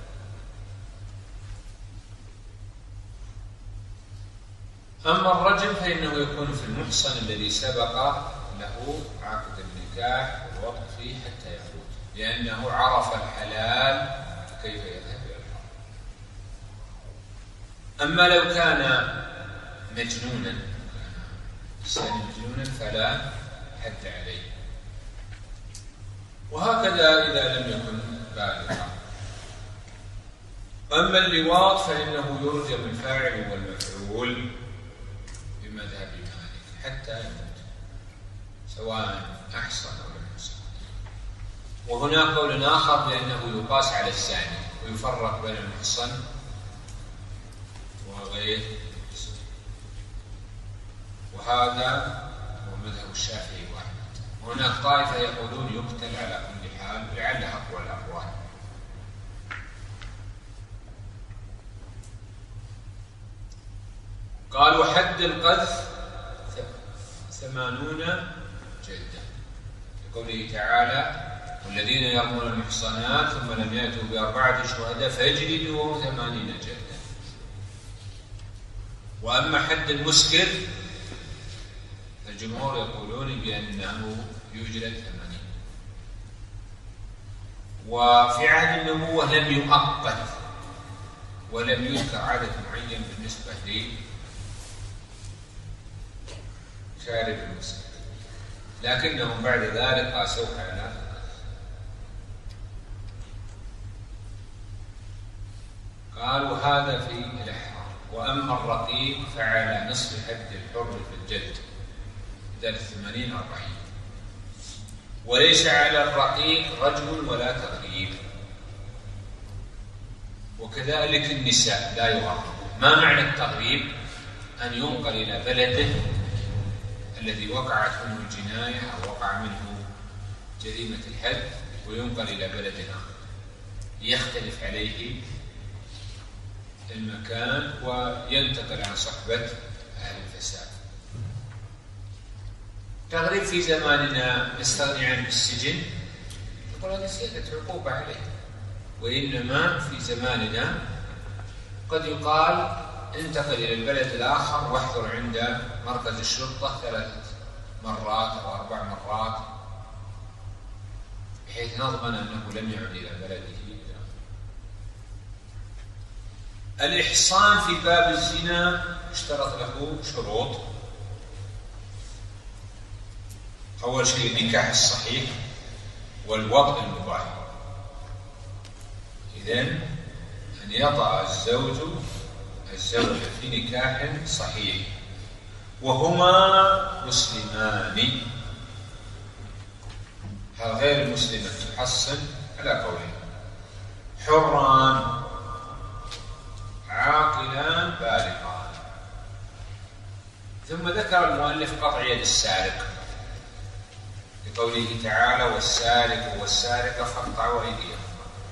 أما الرجم فإنه يكون في المحصن الذي سبق له عقد النكاح والوقت فيه حتى يموت، لأنه عرف الحلال كيف يذهب إلى الحرام. أما لو كان مجنونا الإنسان مجنونا فلا حد عليه، وهكذا إذا لم يكن بالغا. أما اللواط فإنه يرجم الفاعل والمفعول بمذهب مالك حتى يموت سواء أحصن أو لم يحصن. وهناك قول آخر بأنه يقاس على الزاني ويفرق بين المحصن وغير وهذا هو مذهب الشافعي واحد. وهناك طائفة يقولون يقتل على كل حال، لعل أقوى الأقوال. قال وحد القذف ثمانون جلدة، لقوله تعالى والذين يرمون المحصنات ثم لم يأتوا بأربعة شهداء فاجلدوهم ثمانين جلدة. وأما حد المسكر الجمهور يقولون بأنه يجلد ثمانين. وفي عهد النبوة لم يؤقت ولم يذكر عدد معين بالنسبة لشارب المسكر، لكنهم بعد ذلك قاسوه على قال وهذا في الإحرام. وأما الرقيق فعلى نصف حد الحر في الجلد بدل الثمانين أربعين. وليس على الرقيق رجم ولا تغريب. وكذلك النساء لا يغرب. ما معنى التغريب؟ أن ينقل إلى بلده الذي وقعت منه الجناية أو وقع منه جريمة الحد وينقل إلى بلد آخر يختلف عليه المكان وينتقل عن صحبة أهل الفساد. تغريب في زماننا نستغني عنه بالسجن، يقول هذا زيادة عقوبة عليه. وإنما في زماننا قد يقال انتقل إلى البلد الآخر واحضر عند مركز الشرطة ثلاث مرات أو أربع مرات بحيث نضمن أنه لم يعد إلى بلده. الإحصان في باب الزنا اشترط له شروط. أول شيء النكاح الصحيح والوطء المباح. إذن أن يطأ الزوج الزوجة في نكاح صحيح وهما مسلمان. هذا غير المسلمة تحصن على قولين، حران عاقلان بالغان. ثم ذكر المؤلف قطع يد السارق لقوله تعالى والسارق والسارقة فاقطعوا أيديهما،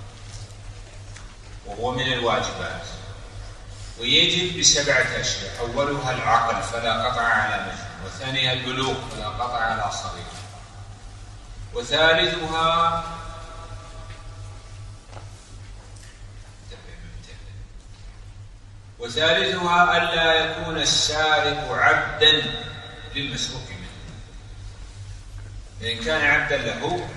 وهو من الواجبات. ويجب بسبعة أشياء: أولها العقل فلا قطع على مجنون، وثانيها البلوغ فلا قطع على صغير، وثالثها وثالثها ألا يكون السارق عبدا للمسروق منه. فإن كان عبدا له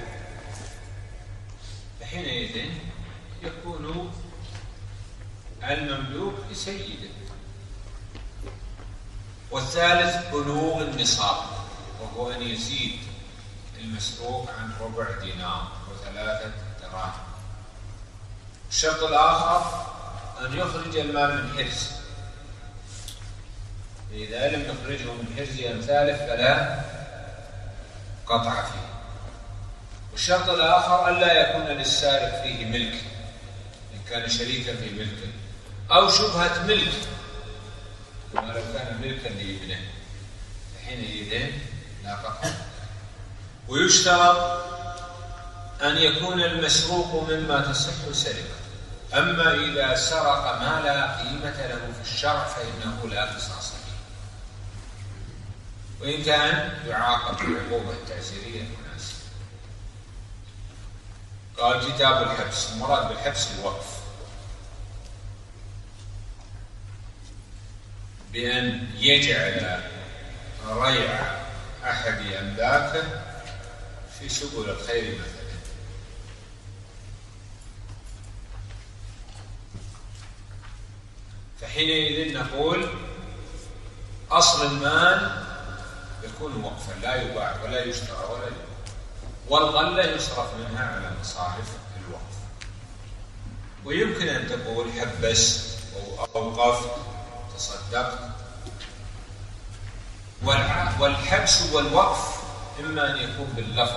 فحينئذ يكون المملوك لسيده. والثالث بلوغ النصاب، وهو أن يزيد المسروق عن ربع دينار وثلاثة دراهم. الشرط الآخر أن يخرج المال من حرز، فإذا لم يخرجه من حرز أمثاله فلا قطع فيه. والشرط الآخر ألا يكون للسارق فيه ملك، إن كان شريكا في ملكه أو شبهة ملك، كما لو كان ملكا لابنه فحينئذ لا قطع. ويشترط أن يكون المسروق مما تصح سرقته. أما إذا سرق ما لا قيمة له في الشرع فإنه لا قصاص فيه، وإن كان يعاقب بالعقوبة التعزيرية المناسبة. قال كتاب الحبس. المراد بالحبس الوقف، بأن يجعل ريع أحد أملاكه في سبل الخير مثلا. فحينئذ نقول أصل المال يكون وقفا لا يباع ولا يشترى ولا يباع، والغلة يصرف منها على مصارف الوقف. ويمكن أن تقول حبست أو أوقفت تصدقت. والحبس والوقف إما أن يكون باللفظ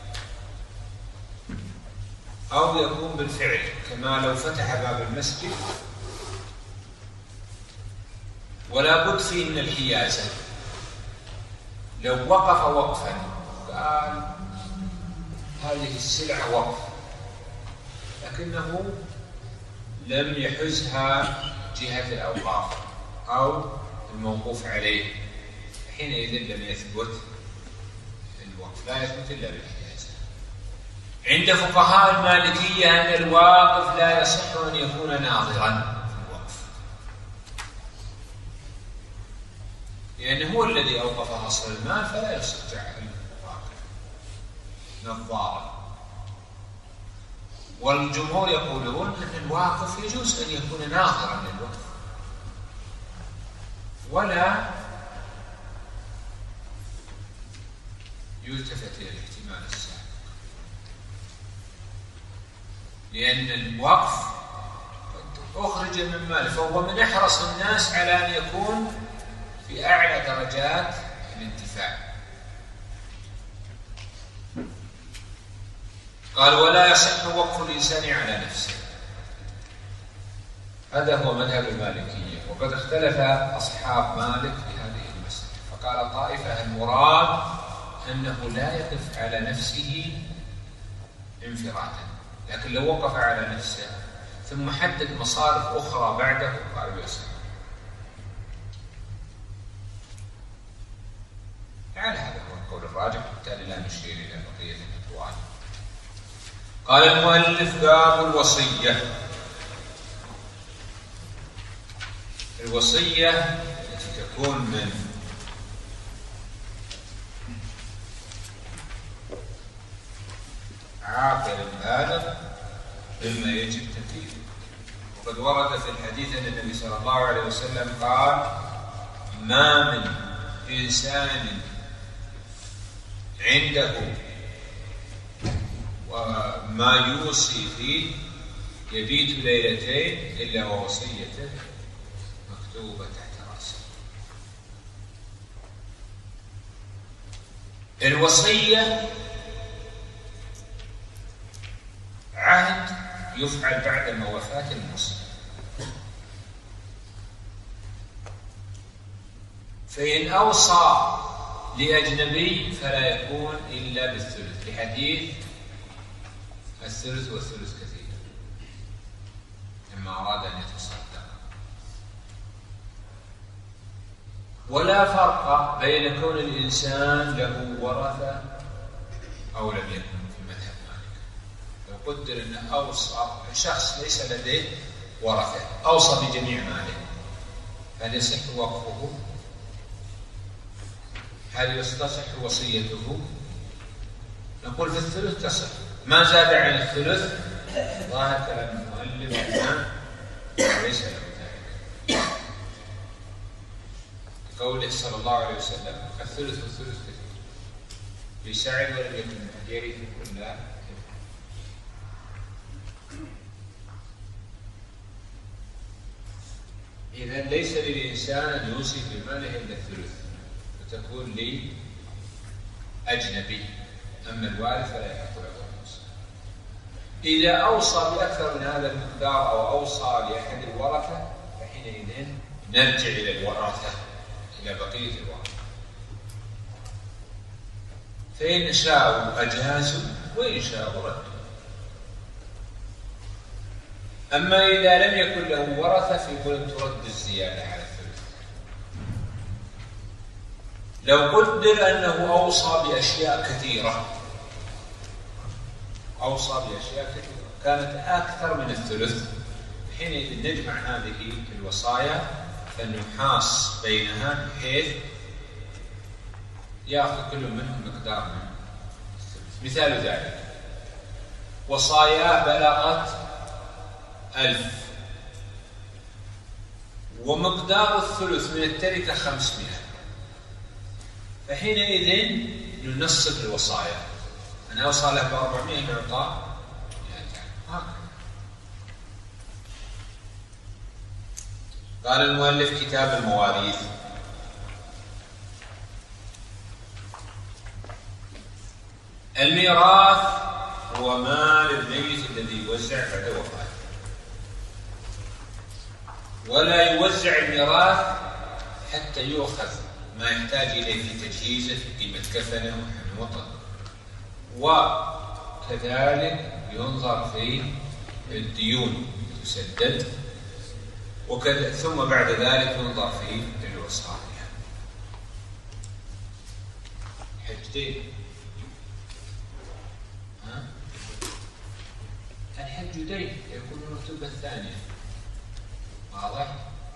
أو يكون بالفعل، كما لو فتح باب المسجد ولا بد فيه من الحيازة، لو وقف وقفا قال هذه السلعة وقف لكنه لم يحزها جهة الأوقاف أو الموقوف عليه، حينئذ لم يثبت الوقف، لا يثبت إلا بالحجاز. عند فقهاء المالكية أن الواقف لا يصح أن يكون ناظرا في الوقف، لأنه هو الذي أوقف أصل المال، فلا يصح جعل الواقف نظارا. والجمهور يقولون أن الواقف يجوز أن يكون ناظرا للوقف ولا يلتفت إلى الاحتمال السابق، لأن الوقف أخرج من ماله، فهو من أحرص الناس على أن يكون في أعلى درجات الانتفاع. قال ولا يصح وقف الإنسان على نفسه، هذا هو مذهب المالكية. وقد اختلف أصحاب مالك في هذه المسألة، فقال طائفة المراد أنه لا يقف على نفسه انفرادا، لكن لو وقف على نفسه ثم حدد مصارف أخرى بعده قالوا يصح. لعل هذا هو القول الراجح، بالتالي لا نشير إلى بقية الأقوال. قال المؤلف باب الوصية. الوصية التي تكون من عاقل بالغ مما يجب تنفيذه. وقد ورد في الحديث أن النبي صلى الله عليه وسلم قال ما من إنسان عنده وما يوصي فيه يبيت ليلتين إلا ووصيته مكتوبة تحت رأسه. الوصية عهد يفعل بعد ما وفاة الموصي، فإن أوصى لأجنبي فلا يكون إلا بالثلث، لحديث الثلث والثلث كثير لما أراد أن يتصدق. ولا فرق بين كون الإنسان له ورثة أو لم يكن في مذهب مالك. لو قدر أن أوصى شخص ليس لديه ورثة أوصى بجميع ماله، هل يصح وقفه؟ هل تصح وصيته؟ نقول في الثلث تصح، ما زاد عن الثلث ظاهر كلام المؤلف أنه ليس له ذلك، قوله صلى الله عليه وسلم الثلث والثلث كثير لسعد ولم يكن يرث كل. إذن ليس للإنسان أن يوصي في ماله إلا الثلث، فتكون لي أجنبي، أما الوارث فلا يحق له أن يوصي. إذا أوصى بأكثر من هذا المقدار أو أوصى لأحد الورثة فحينئذ نرجع إلى الورثة، إلى بقية الورثة، فإن شاءوا أجازوا وإن شاءوا ردوا. أما إذا لم يكن له ورثة فيقول ترد الزيادة على الثلث. لو قدر أنه أوصى بأشياء كثيرة أوصى بأشياء كثيرة كانت أكثر من الثلث، حينئذ نجمع هذه الوصايا فنحاص بينها بحيث يأخذ كل منهم مقدار من الثلث. مثال ذلك وصايا بلغت ألف ومقدار الثلث من التركة خمسمائة، فحينئذ ننصف الوصايا، أنا أوصى له بأربعمائة يعطى هكذا. قال المؤلف كتاب المواريث. الميراث هو مال الميت الذي يوزع بعد وفاته، ولا يوزع الميراث حتى يؤخذ ما يحتاج إليه في تجهيزه في قيمة كفنه وحمل وطن. وكذلك ينظر في الديون تسدد، وكذا ثم بعد ذلك ينظر في الوصايا. حجتين، ها؟ الحج دين يكون المرتبة الثانية، واضح؟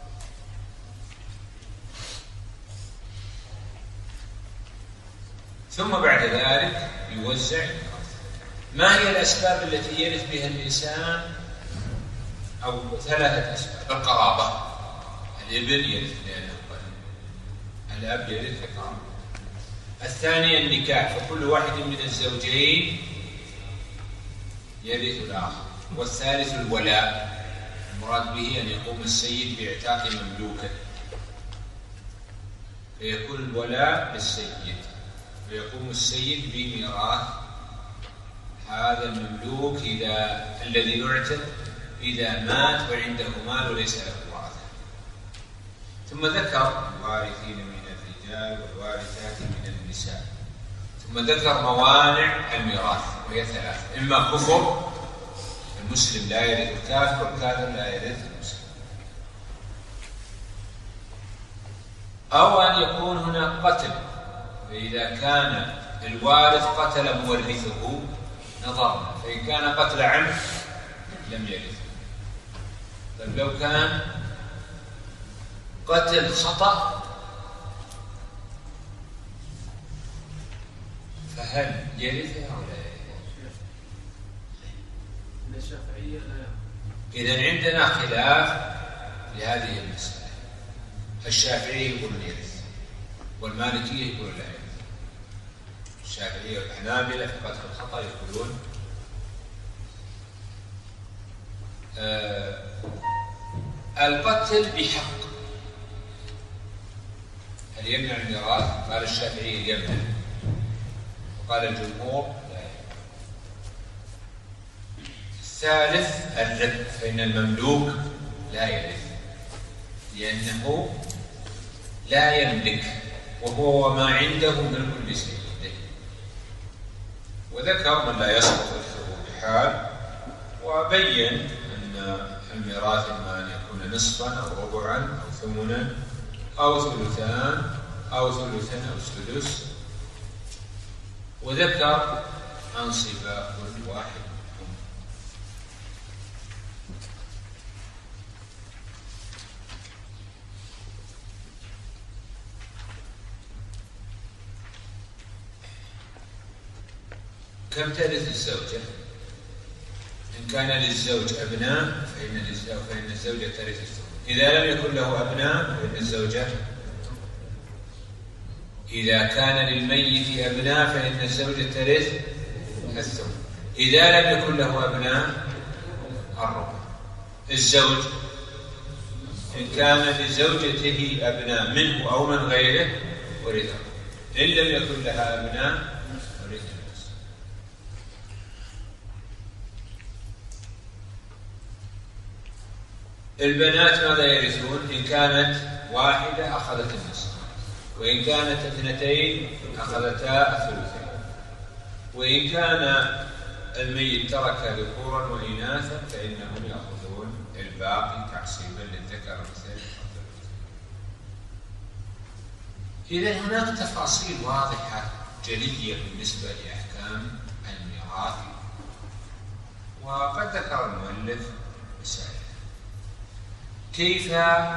ثم بعد ذلك يوزع. ما هي الأسباب التي يرث بها الإنسان؟ أو ثلاثة أسباب. القرابة، الابن يرث لأنه قريب، الأب يرث لقرابة. الثانية النكاح، فكل واحد من الزوجين يرث الآخر. والثالث الولاء، المراد به أن يقوم السيد باعتاق مملوكه، فيكون الولاء للسيد، ويقوم السيد بميراث هذا المملوك إذا الذي يعتق إذا مات وعنده مال وليس له ورثة. ثم ذكر الوارثين من الرجال والوارثات من النساء. ثم ذكر موانع الميراث وهي ثلاث: إما كفر، المسلم لا يرث الكافر والكافر لا يرث المسلم، أو أن يكون هناك قتل، فإذا كان الوارث قتل مورثه نظرنا، فإن كان قتل عمد لم يرث. طيب لو كان قتل خطأ فهل يرثه أو لا يرثه؟ إذن عندنا خلاف لهذه المسألة. الشافعي يقول يرث، والمالكية يقول لا يرث. الشافعية والحنابلة في قتل الخطأ يقولون آه القتل بحق هل يمنع الميراث؟ قال الشافعي يمنع، وقال الجمهور لا يمنع. الثالث الرد، فإن المملوك لا يرث لأنه لا يملك، وهو وما عنده من كل شيء. وذكر من لا يسقط إرثه بحال، وبين أن الميراث إما أن يكون نصفا أو ربعا أو ثمنا أو ثلثان أو ثلثا أو سدس. وذكر أنصبة كل واحد منهم. كم ترث الزوجة؟ إن كان للزوج أبناء فإن فإن الزوجة ترث الثمن. إذا لم يكن له أبناء فإن الزوجة، إذا كان للميت أبناء فإن الزوجة ترث الثمن. إذا لم يكن له أبناء الربع. الزوج إن كان لزوجته أبناء منه أو من غيره ورثه، إن لم يكن لها أبناء ورثه. البنات ماذا يرثون؟ إن كانت واحدة أخذت النصف، وإن كانت اثنتين أخذتا الثلثين، وإن كان الميت ترك ذكورا وإناثا فإنهم يأخذون الباقي تعصيبا للذكر مثل. إذا هناك تفاصيل واضحة جلية بالنسبة لأحكام الميراث، وقد ذكر المؤلف مسائل. كيف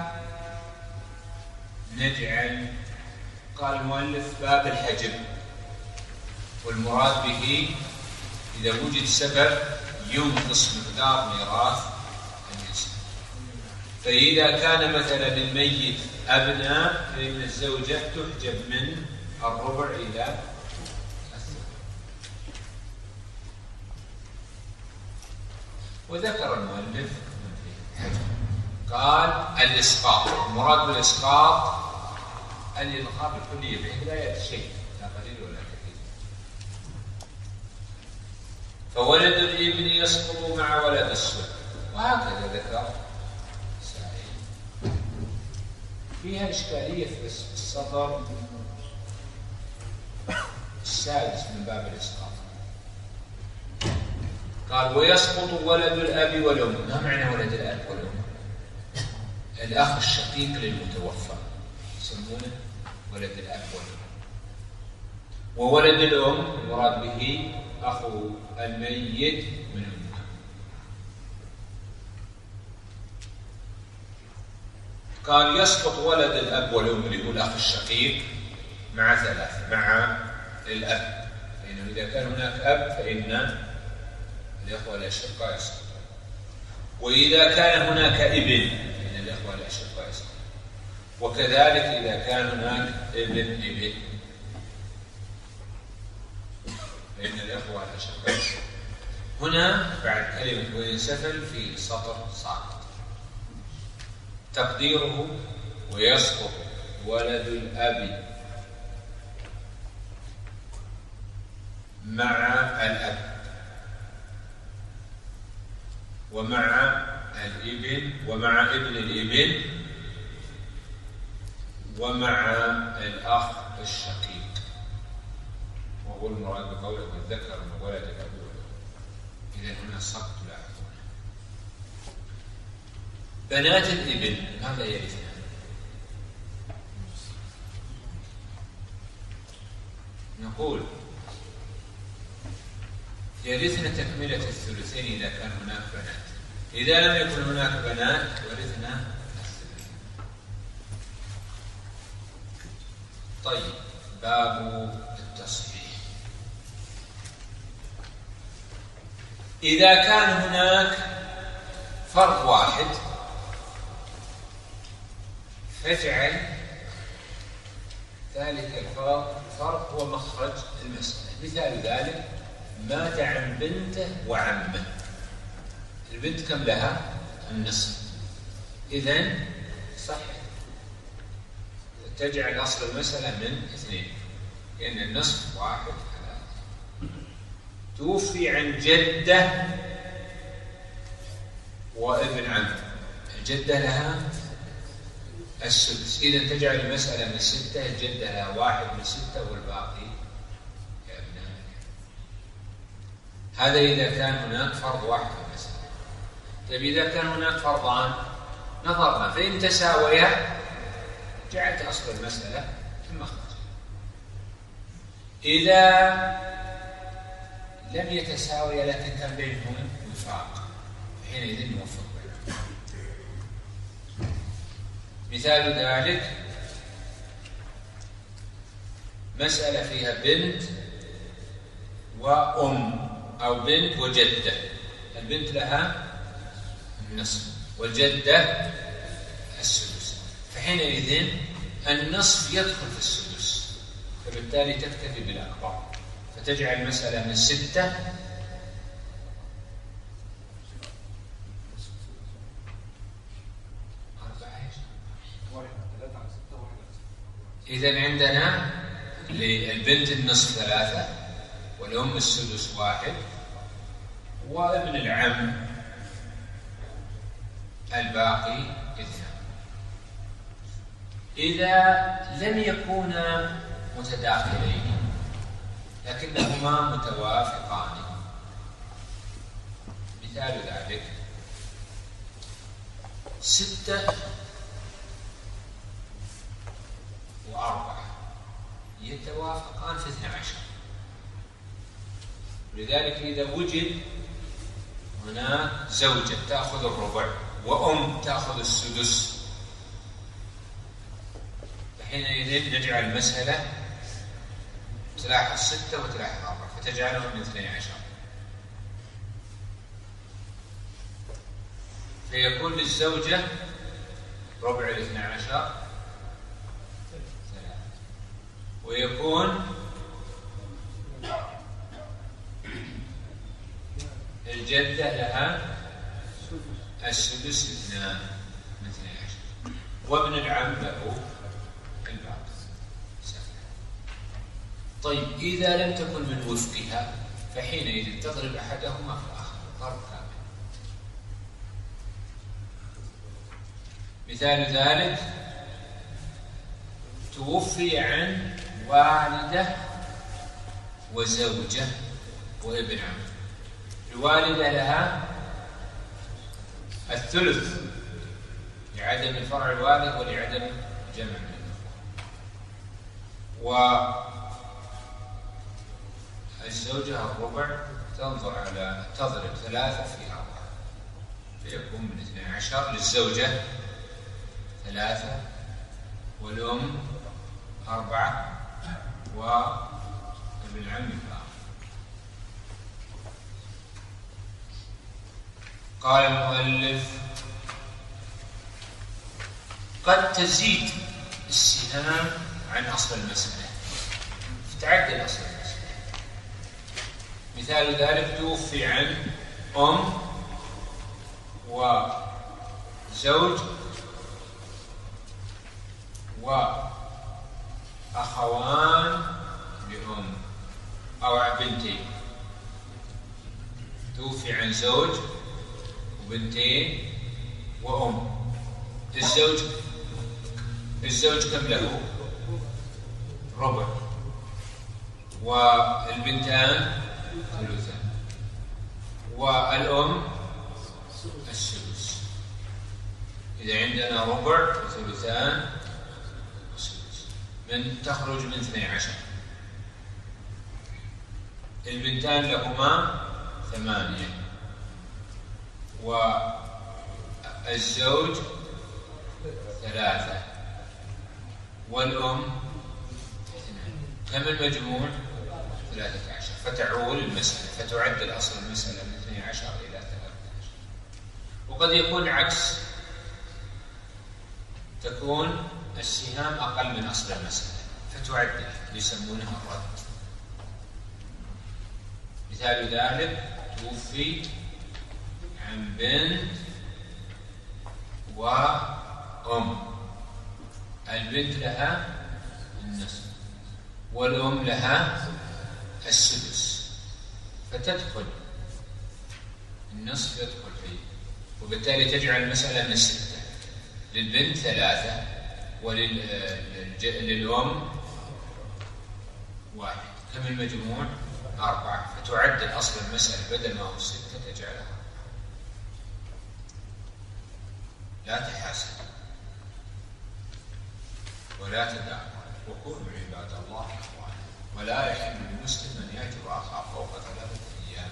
نجعل؟ قال المؤلف باب الحجب، والمراد به إذا وجد سبب ينقص مقدار ميراث الإنسان. فإذا كان مثلا للميت أبناء فإن الزوجة تحجب من الربع إلى الثلث. وذكر المؤلف قال الإسقاط، المراد بالإسقاط الإلغاء بالكلية بحيث لا يأتي شيء لا قليل ولا كثير. فولد الابن يسقط مع ولد الصلب، وهكذا ذكر سائل. فيها إشكالية في السطر السادس من باب الإسقاط. قال ويسقط ولد الأب والأم. ما معنى ولد الأب والأم؟ الأخ الشقيق للمتوفى يسمونه ولد الأب والأم. وولد الأم المراد به أخو الميت من أمه. قال يسقط ولد الأب والأم اللي هو الأخ الشقيق مع ثلاثة، مع الأب، لأنه إذا كان هناك أب فإن الإخوة الأشقاء يسقطون، وإذا كان هناك ابن فإن الإخوة الأشقاء يسقطون، وكذلك إذا كان هناك ابن ابن فإن الإخوة الأشقاء يسقطون. هنا بعد كلمة وإن سفل في سطر ساقط، تقديره ويسقط ولد الأب مع الأب ومع الابن ومع ابن الابن ومع الأخ الشقيق، وهو المراد بقوله والذكر من ولد الأب والأم. إذا هنا سقط لاحظون. بنات الابن ماذا يرثن؟ نقول يرثن تكملة الثلثين إذا كان هناك بنات. إذا لم يكن هناك بنات ورثنا الثلثين. طيب، باب التصحيح. إذا كان هناك فرق واحد فاجعل ذلك الفرق الفرق هو مخرج المسألة. مثال ذلك مات عن بنته وعمه. البنت كم لها؟ النصف. إذن صح تجعل أصل المسألة من اثنين، لأن النصف واحد ثلاثة. توفي عن جدة وابن عم، الجدة لها السدس، إذن تجعل المسألة من ستة، الجدة لها واحد من ستة والباقي كأبناء. هذا إذا كان هناك فرض واحد في المسألة. طيب إذا كان هناك فرضان نظرنا، فإن تساويا جعلت أصل المسألة في المخرج. إذا لم يتساويا لكن كان بينهم وفاق حينئذ نوفق بينهم. مثال ذلك مسألة فيها بنت وأم أو بنت وجدة. البنت لها النصف والجدة السدس، فحينئذ النصف يدخل في السدس، فبالتالي تكتفي بالأكبر، فتجعل المسألة من ستة إذن عندنا للبنت النصف ثلاثة والأم السدس واحد وابن العم الباقي اثنان. إذا لم يكونا متداخلين لكنهما متوافقان، مثال ذلك ستة وأربعة يتوافقان في اثنى عشر. لذلك إذا وجد هناك زوجة تأخذ الربع وأم تأخذ السدس، فحينئذ نجعل المسألة تلاحظ ستة وتلاحظ أربعة فتجعلهم من اثني عشر، فيكون للزوجة ربع الاثنى عشر ثلاثة، ويكون الجدة لها السدس اثنان من اثني عشر، وابن العم له الباقي. طيب إذا لم تكن من وفقها فحينئذ تضرب أحدهما في الآخر ضرب كامل. مثال ذلك توفي عن والدة وزوجة وابن عم. الوالدة لها الثلث لعدم فرع الوالد ولعدم جمع منه، والزوجة الربع تنظر على تضرب ثلاثة في أربعة فيكون من اثني عشر. للزوجة ثلاثة والأم أربعة وابن العم فاضل. قال المؤلف: قد تزيد السهام عن أصل المسألة، تتعدل أصل المسألة. مثال ذلك: توفي عن أم وزوج وأخوان لأم أو بنتين. توفي عن زوج وبنتين وأم. الزوج الزوج كم له؟ ربع، والبنتان ثلثان، والأم السدس. إذا عندنا ربع وثلثان وسدس، من تخرج من اثني عشر. البنتان لهما ثمانية، والزوج ثلاثة، والأم اثنان. كم المجموع؟ ثلاثة عشر. فتعول المسألة، فتعدل أصل المسألة من اثني عشر إلى ثلاثة عشر. وقد يكون عكس، تكون السهام أقل من أصل المسألة فتعدل، يسمونها الرد. مثال ذلك: توفي عن بنت وأم. البنت لها النصف والأم لها السدس، فتدخل النصف يدخل فيه، وبالتالي تجعل المسألة من ستة. للبنت ثلاثة وللأم واحد. كم المجموع؟ أربعة. فتعدل أصل المسألة بدل ما هو ستة تجعلها. لا تحاسد ولا تدابر وكونوا عباد الله إخوانا، ولا يحل للمسلم أن يهجر أخاه فوق ثلاثة أيام.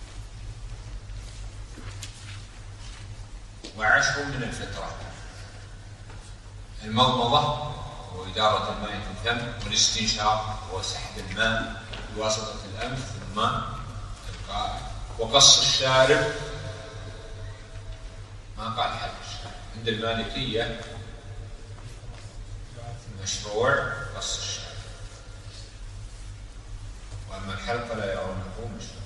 وعشر من الفطرة: المضمضة وإدارة الماء في الفم، والاستنشاق وسحب الماء بواسطة الأنف ثم القاء، وقص الشارب. ما قال حلق الشارب. عند المالكية مشروع قص الشارب، وأما الحلق لا يرونه مشروع.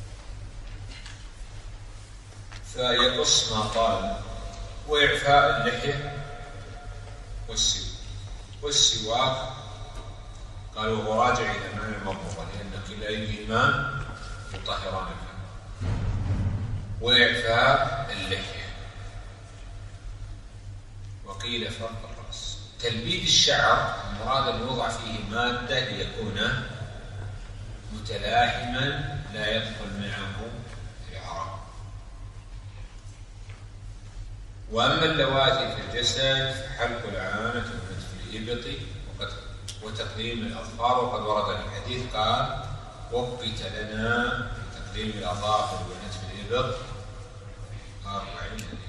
فيقص ما قال. وإعفاء اللحية والسواك. والسواك قالوا هو راجع إلى معنى المضمضة، لأن كليهما يطهران الفم. وإعفاء اللحية. وقيل فرق الرأس. تلبيد الشعر المراد أن يوضع فيه مادة ليكون متلاحما لا يدخل معه العرق. وأما اللواتي في الجسد فحلق العانة ونتف الإبط وتقديم الأظفار. وقد ورد في الحديث قال: وقت لنا في تقديم الأظافر ونتف الإبط أربعين ليلة.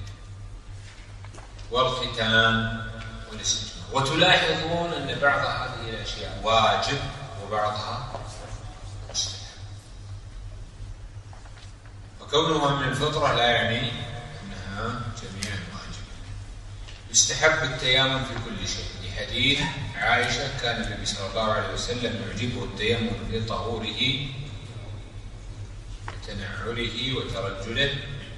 والختان والاستجمار. وتلاحظون أن بعض هذه الأشياء واجب وبعضها مستحب، وكونها من الفطرة لا يعني أنها جميعا واجب. يستحب التيامن في كل شيء، لحديث عائشة: كان النبي صلى الله عليه وسلم يعجبه التيمم في طهوره وتنعله وترجله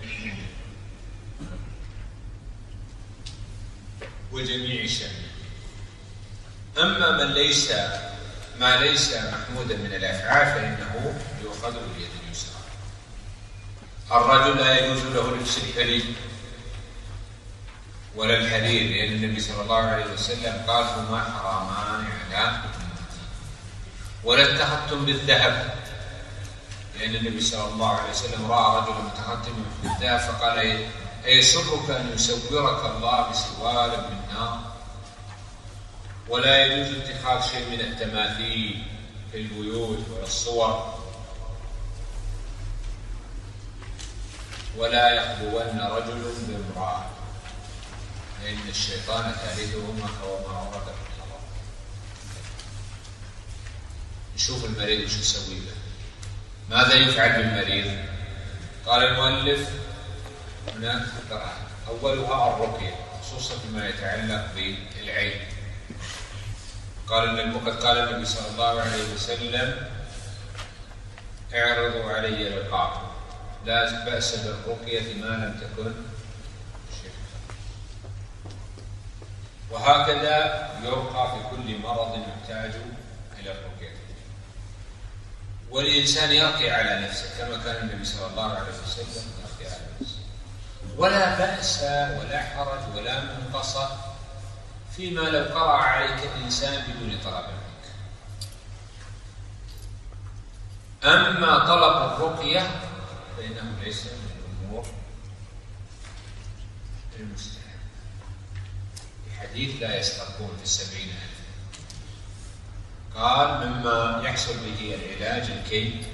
وجميع شأنه. أما من ليس ما ليس محمودا من الأفعال فإنه يؤخذ باليد اليسرى. الرجل لا يجوز له لبس الحلي ولا الحرير، لأن النبي صلى الله عليه وسلم قال هما حرامان على أمتي. ولا اتخذتم بالذهب، لأن النبي صلى الله عليه وسلم رأى رجلا متختما في الذهب فقال أيسرك أن يسورك الله بسوار من نار؟ ولا يجوز اتخاذ شيء من التماثيل في البيوت ولا الصور. ولا يخلون رجل بامرأة، لأن الشيطان ثالثهما وما ورد في الخبر. نشوف المريض وش يسوي له. ماذا يفعل بالمريض؟ قال المؤلف هناك ثلاث، أولها الرقية، خصوصا فيما يتعلق بالعين. قال وقد قال النبي صلى الله عليه وسلم اعرضوا علي لقاءكم، لا بأس بالرقية ما لم تكن شركا. وهكذا يرقى في كل مرض يحتاج إلى الرقية. والإنسان يرقي على نفسه كما كان النبي صلى الله عليه وسلم يرقي على نفسه. ولا بأس ولا حرج ولا منقصة فيما لو قرأ عليك الإنسان بدون طلب منك. أما طلب الرقية فإنه ليس من الأمور المستحب. الحديث لا يسترقون في السبعين ألف. قال مما يحصل به العلاج الكي،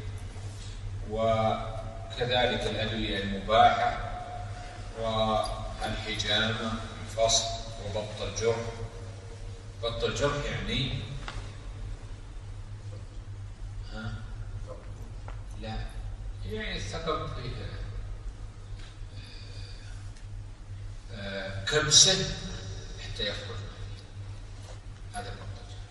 وكذلك الأدوية المباحة والحجامة الفصل وضبط الجرح. ضبط الجرح يعني ها؟ لا يعني الثقب فيه آه كبسه حتى يخرج. هذا ضبط الجرح.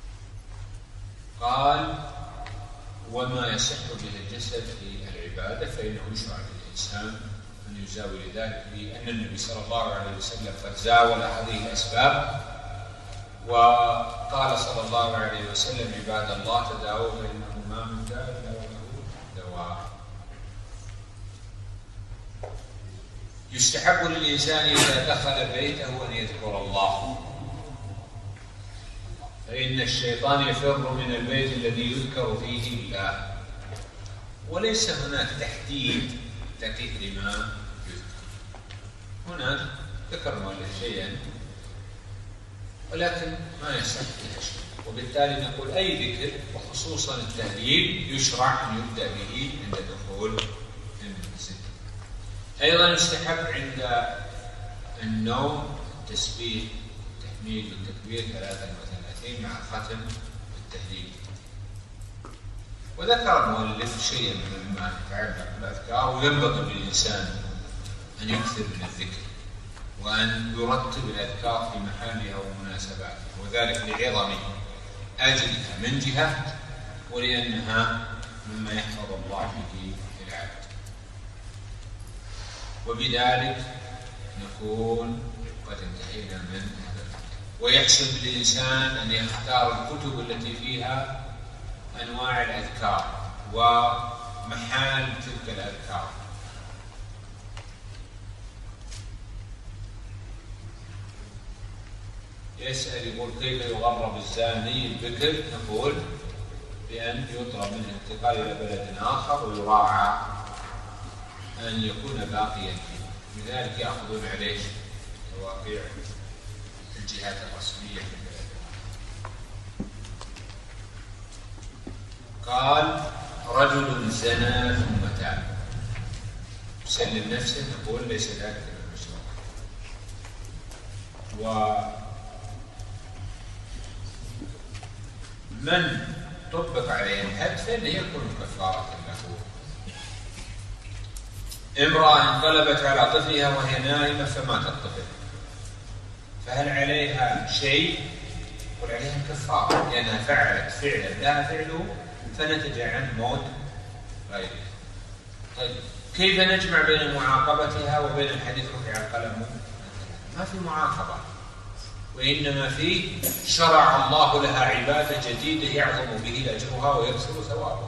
قال وما يصح به الجسد في العبادة فإنه يشرع للإنسان أن يزاول ذلك، لأن النبي صلى الله عليه وسلم قد زاول هذه الأسباب، وقال صلى الله عليه وسلم عباد الله تداووا فإنه ما من داء إلا وله دواء. يستحب للإنسان إذا دخل بيته أن يذكر الله، فإن الشيطان يفر من البيت الذي يذكر فيه الله، وليس هناك تحديد دقيق لما يذكر. هناك ذكر المؤلف شيئا ولكن ما يصح فيها شيء، وبالتالي نقول أي ذكر وخصوصا التهليل يشرع أن يبدأ به عند دخول المنزل. أيضا يستحب عند النوم التسبيح التحميد والتكبير ثلاثا وثلاثين مع ختم التهليل. وذكر المؤلف شيئا مما يتعلق بالأذكار، وينبغي للإنسان أن يكثر من الذكر وأن يرتب الأذكار في محلها ومناسباتها، وذلك لعظم أجلها من جهة ولأنها مما يحفظ الله به العبد. وبذلك نكون قد انتهينا من هذا. ويحسن للإنسان أن يختار الكتب التي فيها أنواع الأذكار ومحال تلك الأذكار. يسأل يقول كيف يغرب الزاني البكر؟ نقول بأن يطلب منه الانتقال إلى بلد آخر ويراعى أن يكون باقيا فيه، لذلك يأخذون عليه توقيع الجهات الرسمية في البلد. قال رجل زنى ثم تاب يسلم نفسه، نقول ليس ذلك من المشروع. ومن طبق عليه الحد فإنه يكون كفارة له. امرأة انقلبت على طفلها وهي نائمة فمات الطفل، فهل عليها شيء؟ يقول عليها كفارة لأنها فعلت فعلا لها فعله فنتج عنه موت غيرها. طيب كيف نجمع بين معاقبتها وبين الحديث رفع القلم؟ ما في معاقبة، وإنما في شرع الله لها عبادة جديدة يعظم به أجرها ويكسر ثوابها.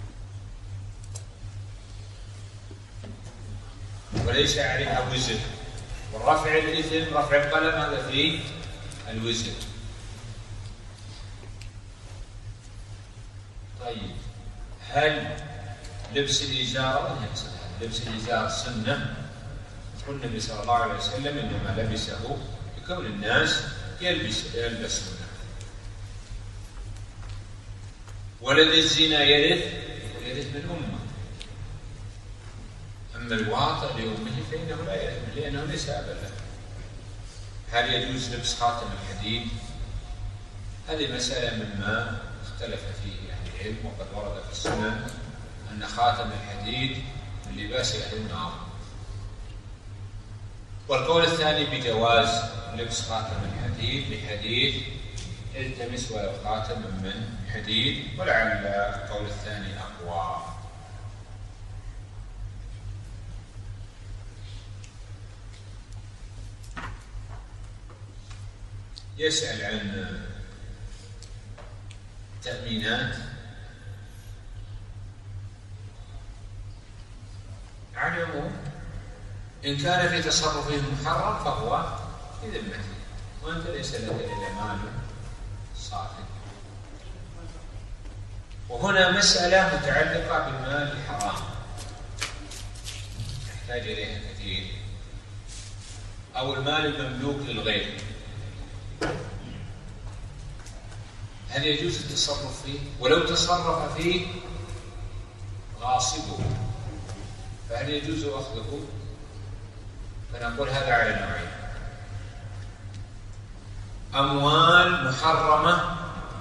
وليس عليها وزر والرفع الإثم رفع القلم هذا في الوزر. طيب هل لبس الإزار لبس الإزار سنة؟ يقول النبي صلى الله عليه وسلم إنما لبسه لكون الناس يلبس يلبسونه. ولد الزنا يرث، يقول يرث من أمه، أما الواطئ لأمه فإنه لا يرث لأنه ليس أبا له. هل يجوز لبس خاتم الحديد؟ هذه مسألة مما اختلف فيه أهل العلم، وقد ورد في السنن أن خاتم الحديد من لباس أهل النار. والقول الثاني بجواز لبس خاتم الحديد لحديث التمس ولو خاتم من حديد، ولعل القول الثاني أقوى. يسأل عن تأمينات. على العموم إن كان في تصرفه محرم فهو في ذمته، وأنت ليس لك إلا مال صافي. وهنا مسألة متعلقة بالمال الحرام يحتاج إليها كثير، أو المال المملوك للغير. هل يجوز التصرف فيه؟ ولو تصرف فيه غاصبه فهل يجوز أخذه؟ فنقول هذا على نوعين: أموال محرمة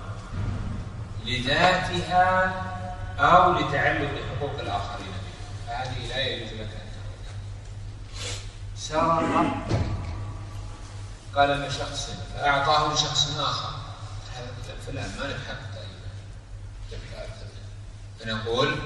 لذاتها أو لتعلق بحقوق الآخرين بها، فهذه لا يجوز لك أن تأخذها. سرق قلم شخص فأعطاه لشخص آخر، فلان ما لك حق طيب، فنقول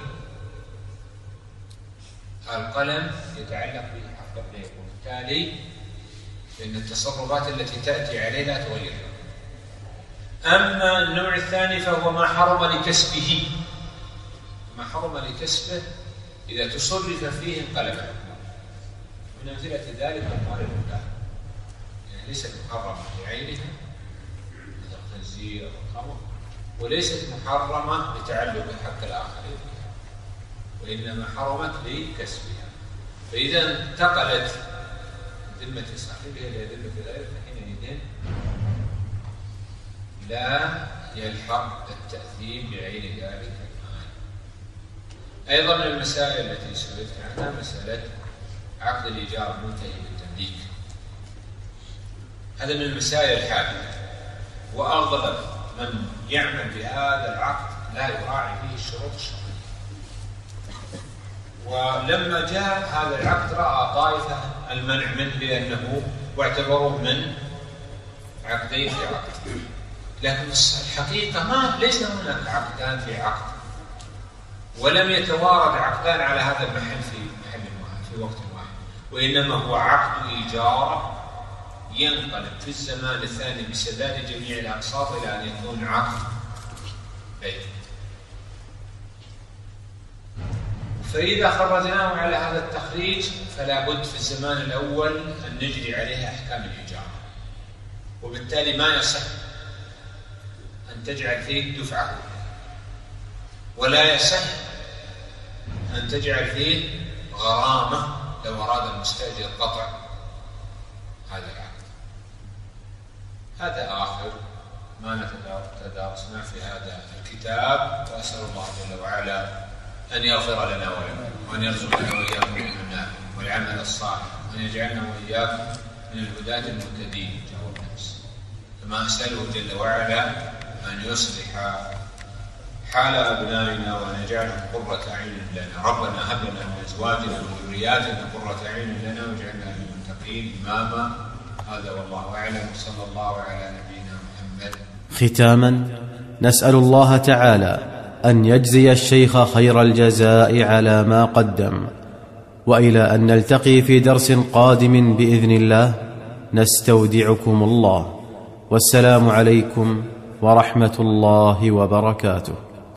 القلم يتعلق به حق الغير، وبالتالي فإن التصرفات التي تأتي عليه لا تغير. أما النوع الثاني فهو ما حرم لكسبه. ما حرم لكسبه إذا تصرف فيه انقلب. من أمثلة ذلك أموال الربا، يعني ليست محرمة لعينها مثل الخنزير أو الخمر، وليست محرمة لتعلق بحق الآخرين، وإنما حرمت لكسبها. فإذا انتقلت ذمة صاحبها إلى ذمة غيره فحينئذ لا يلحق التأثيم بعين ذلك المال. أيضا من المسائل التي سئلت عنها مسألة عقد الإيجار المنتهي بالتمليك. هذا من المسائل الحادثة، وأغلب من يعمل بهذا العقد لا يراعي فيه الشروط الشرعية. ولما جاء هذا العقد رأى طائفة المنع منه لأنه واعتبروه من عقدين في عقد، لكن الحقيقة ما ليس هناك عقدان في عقد، ولم يتوارد عقدان على هذا المحل في محل واحد في وقت واحد، وإنما هو عقد إيجار ينقلب في الزمان الثاني بسداد جميع الأقساط إلى أن يكون عقد بيع. فإذا خرجناه على هذا التخريج فلا بد في الزمان الأول أن نجري عليه أحكام الإيجار، وبالتالي ما يصح أن تجعل فيه دفعه، ولا يصح أن تجعل فيه غرامة لو أراد المستأجر قطع هذا العقد. هذا آخر ما تدارسنا في هذا الكتاب، وأسأل الله جل وعلا أن يغفر لنا ولكم، وأن يرزقنا وإياكم من النار والعمل الصالح، وأن يجعلنا وإياكم من الهداة المهتدين. كما أسأله جل وعلا أن يصلح حال أبنائنا وأن يجعلهم قرة أعين لنا. ربنا هب لنا من أزواجنا وذرياتنا قرة أعين لنا واجعلنا للمتقين إماما. هذا والله أعلم، وصلى الله على نبينا محمد. ختاما نسأل الله تعالى أن يجزي الشيخ خير الجزاء على ما قدم، وإلى أن نلتقي في درس قادم بإذن الله نستودعكم الله، والسلام عليكم ورحمة الله وبركاته.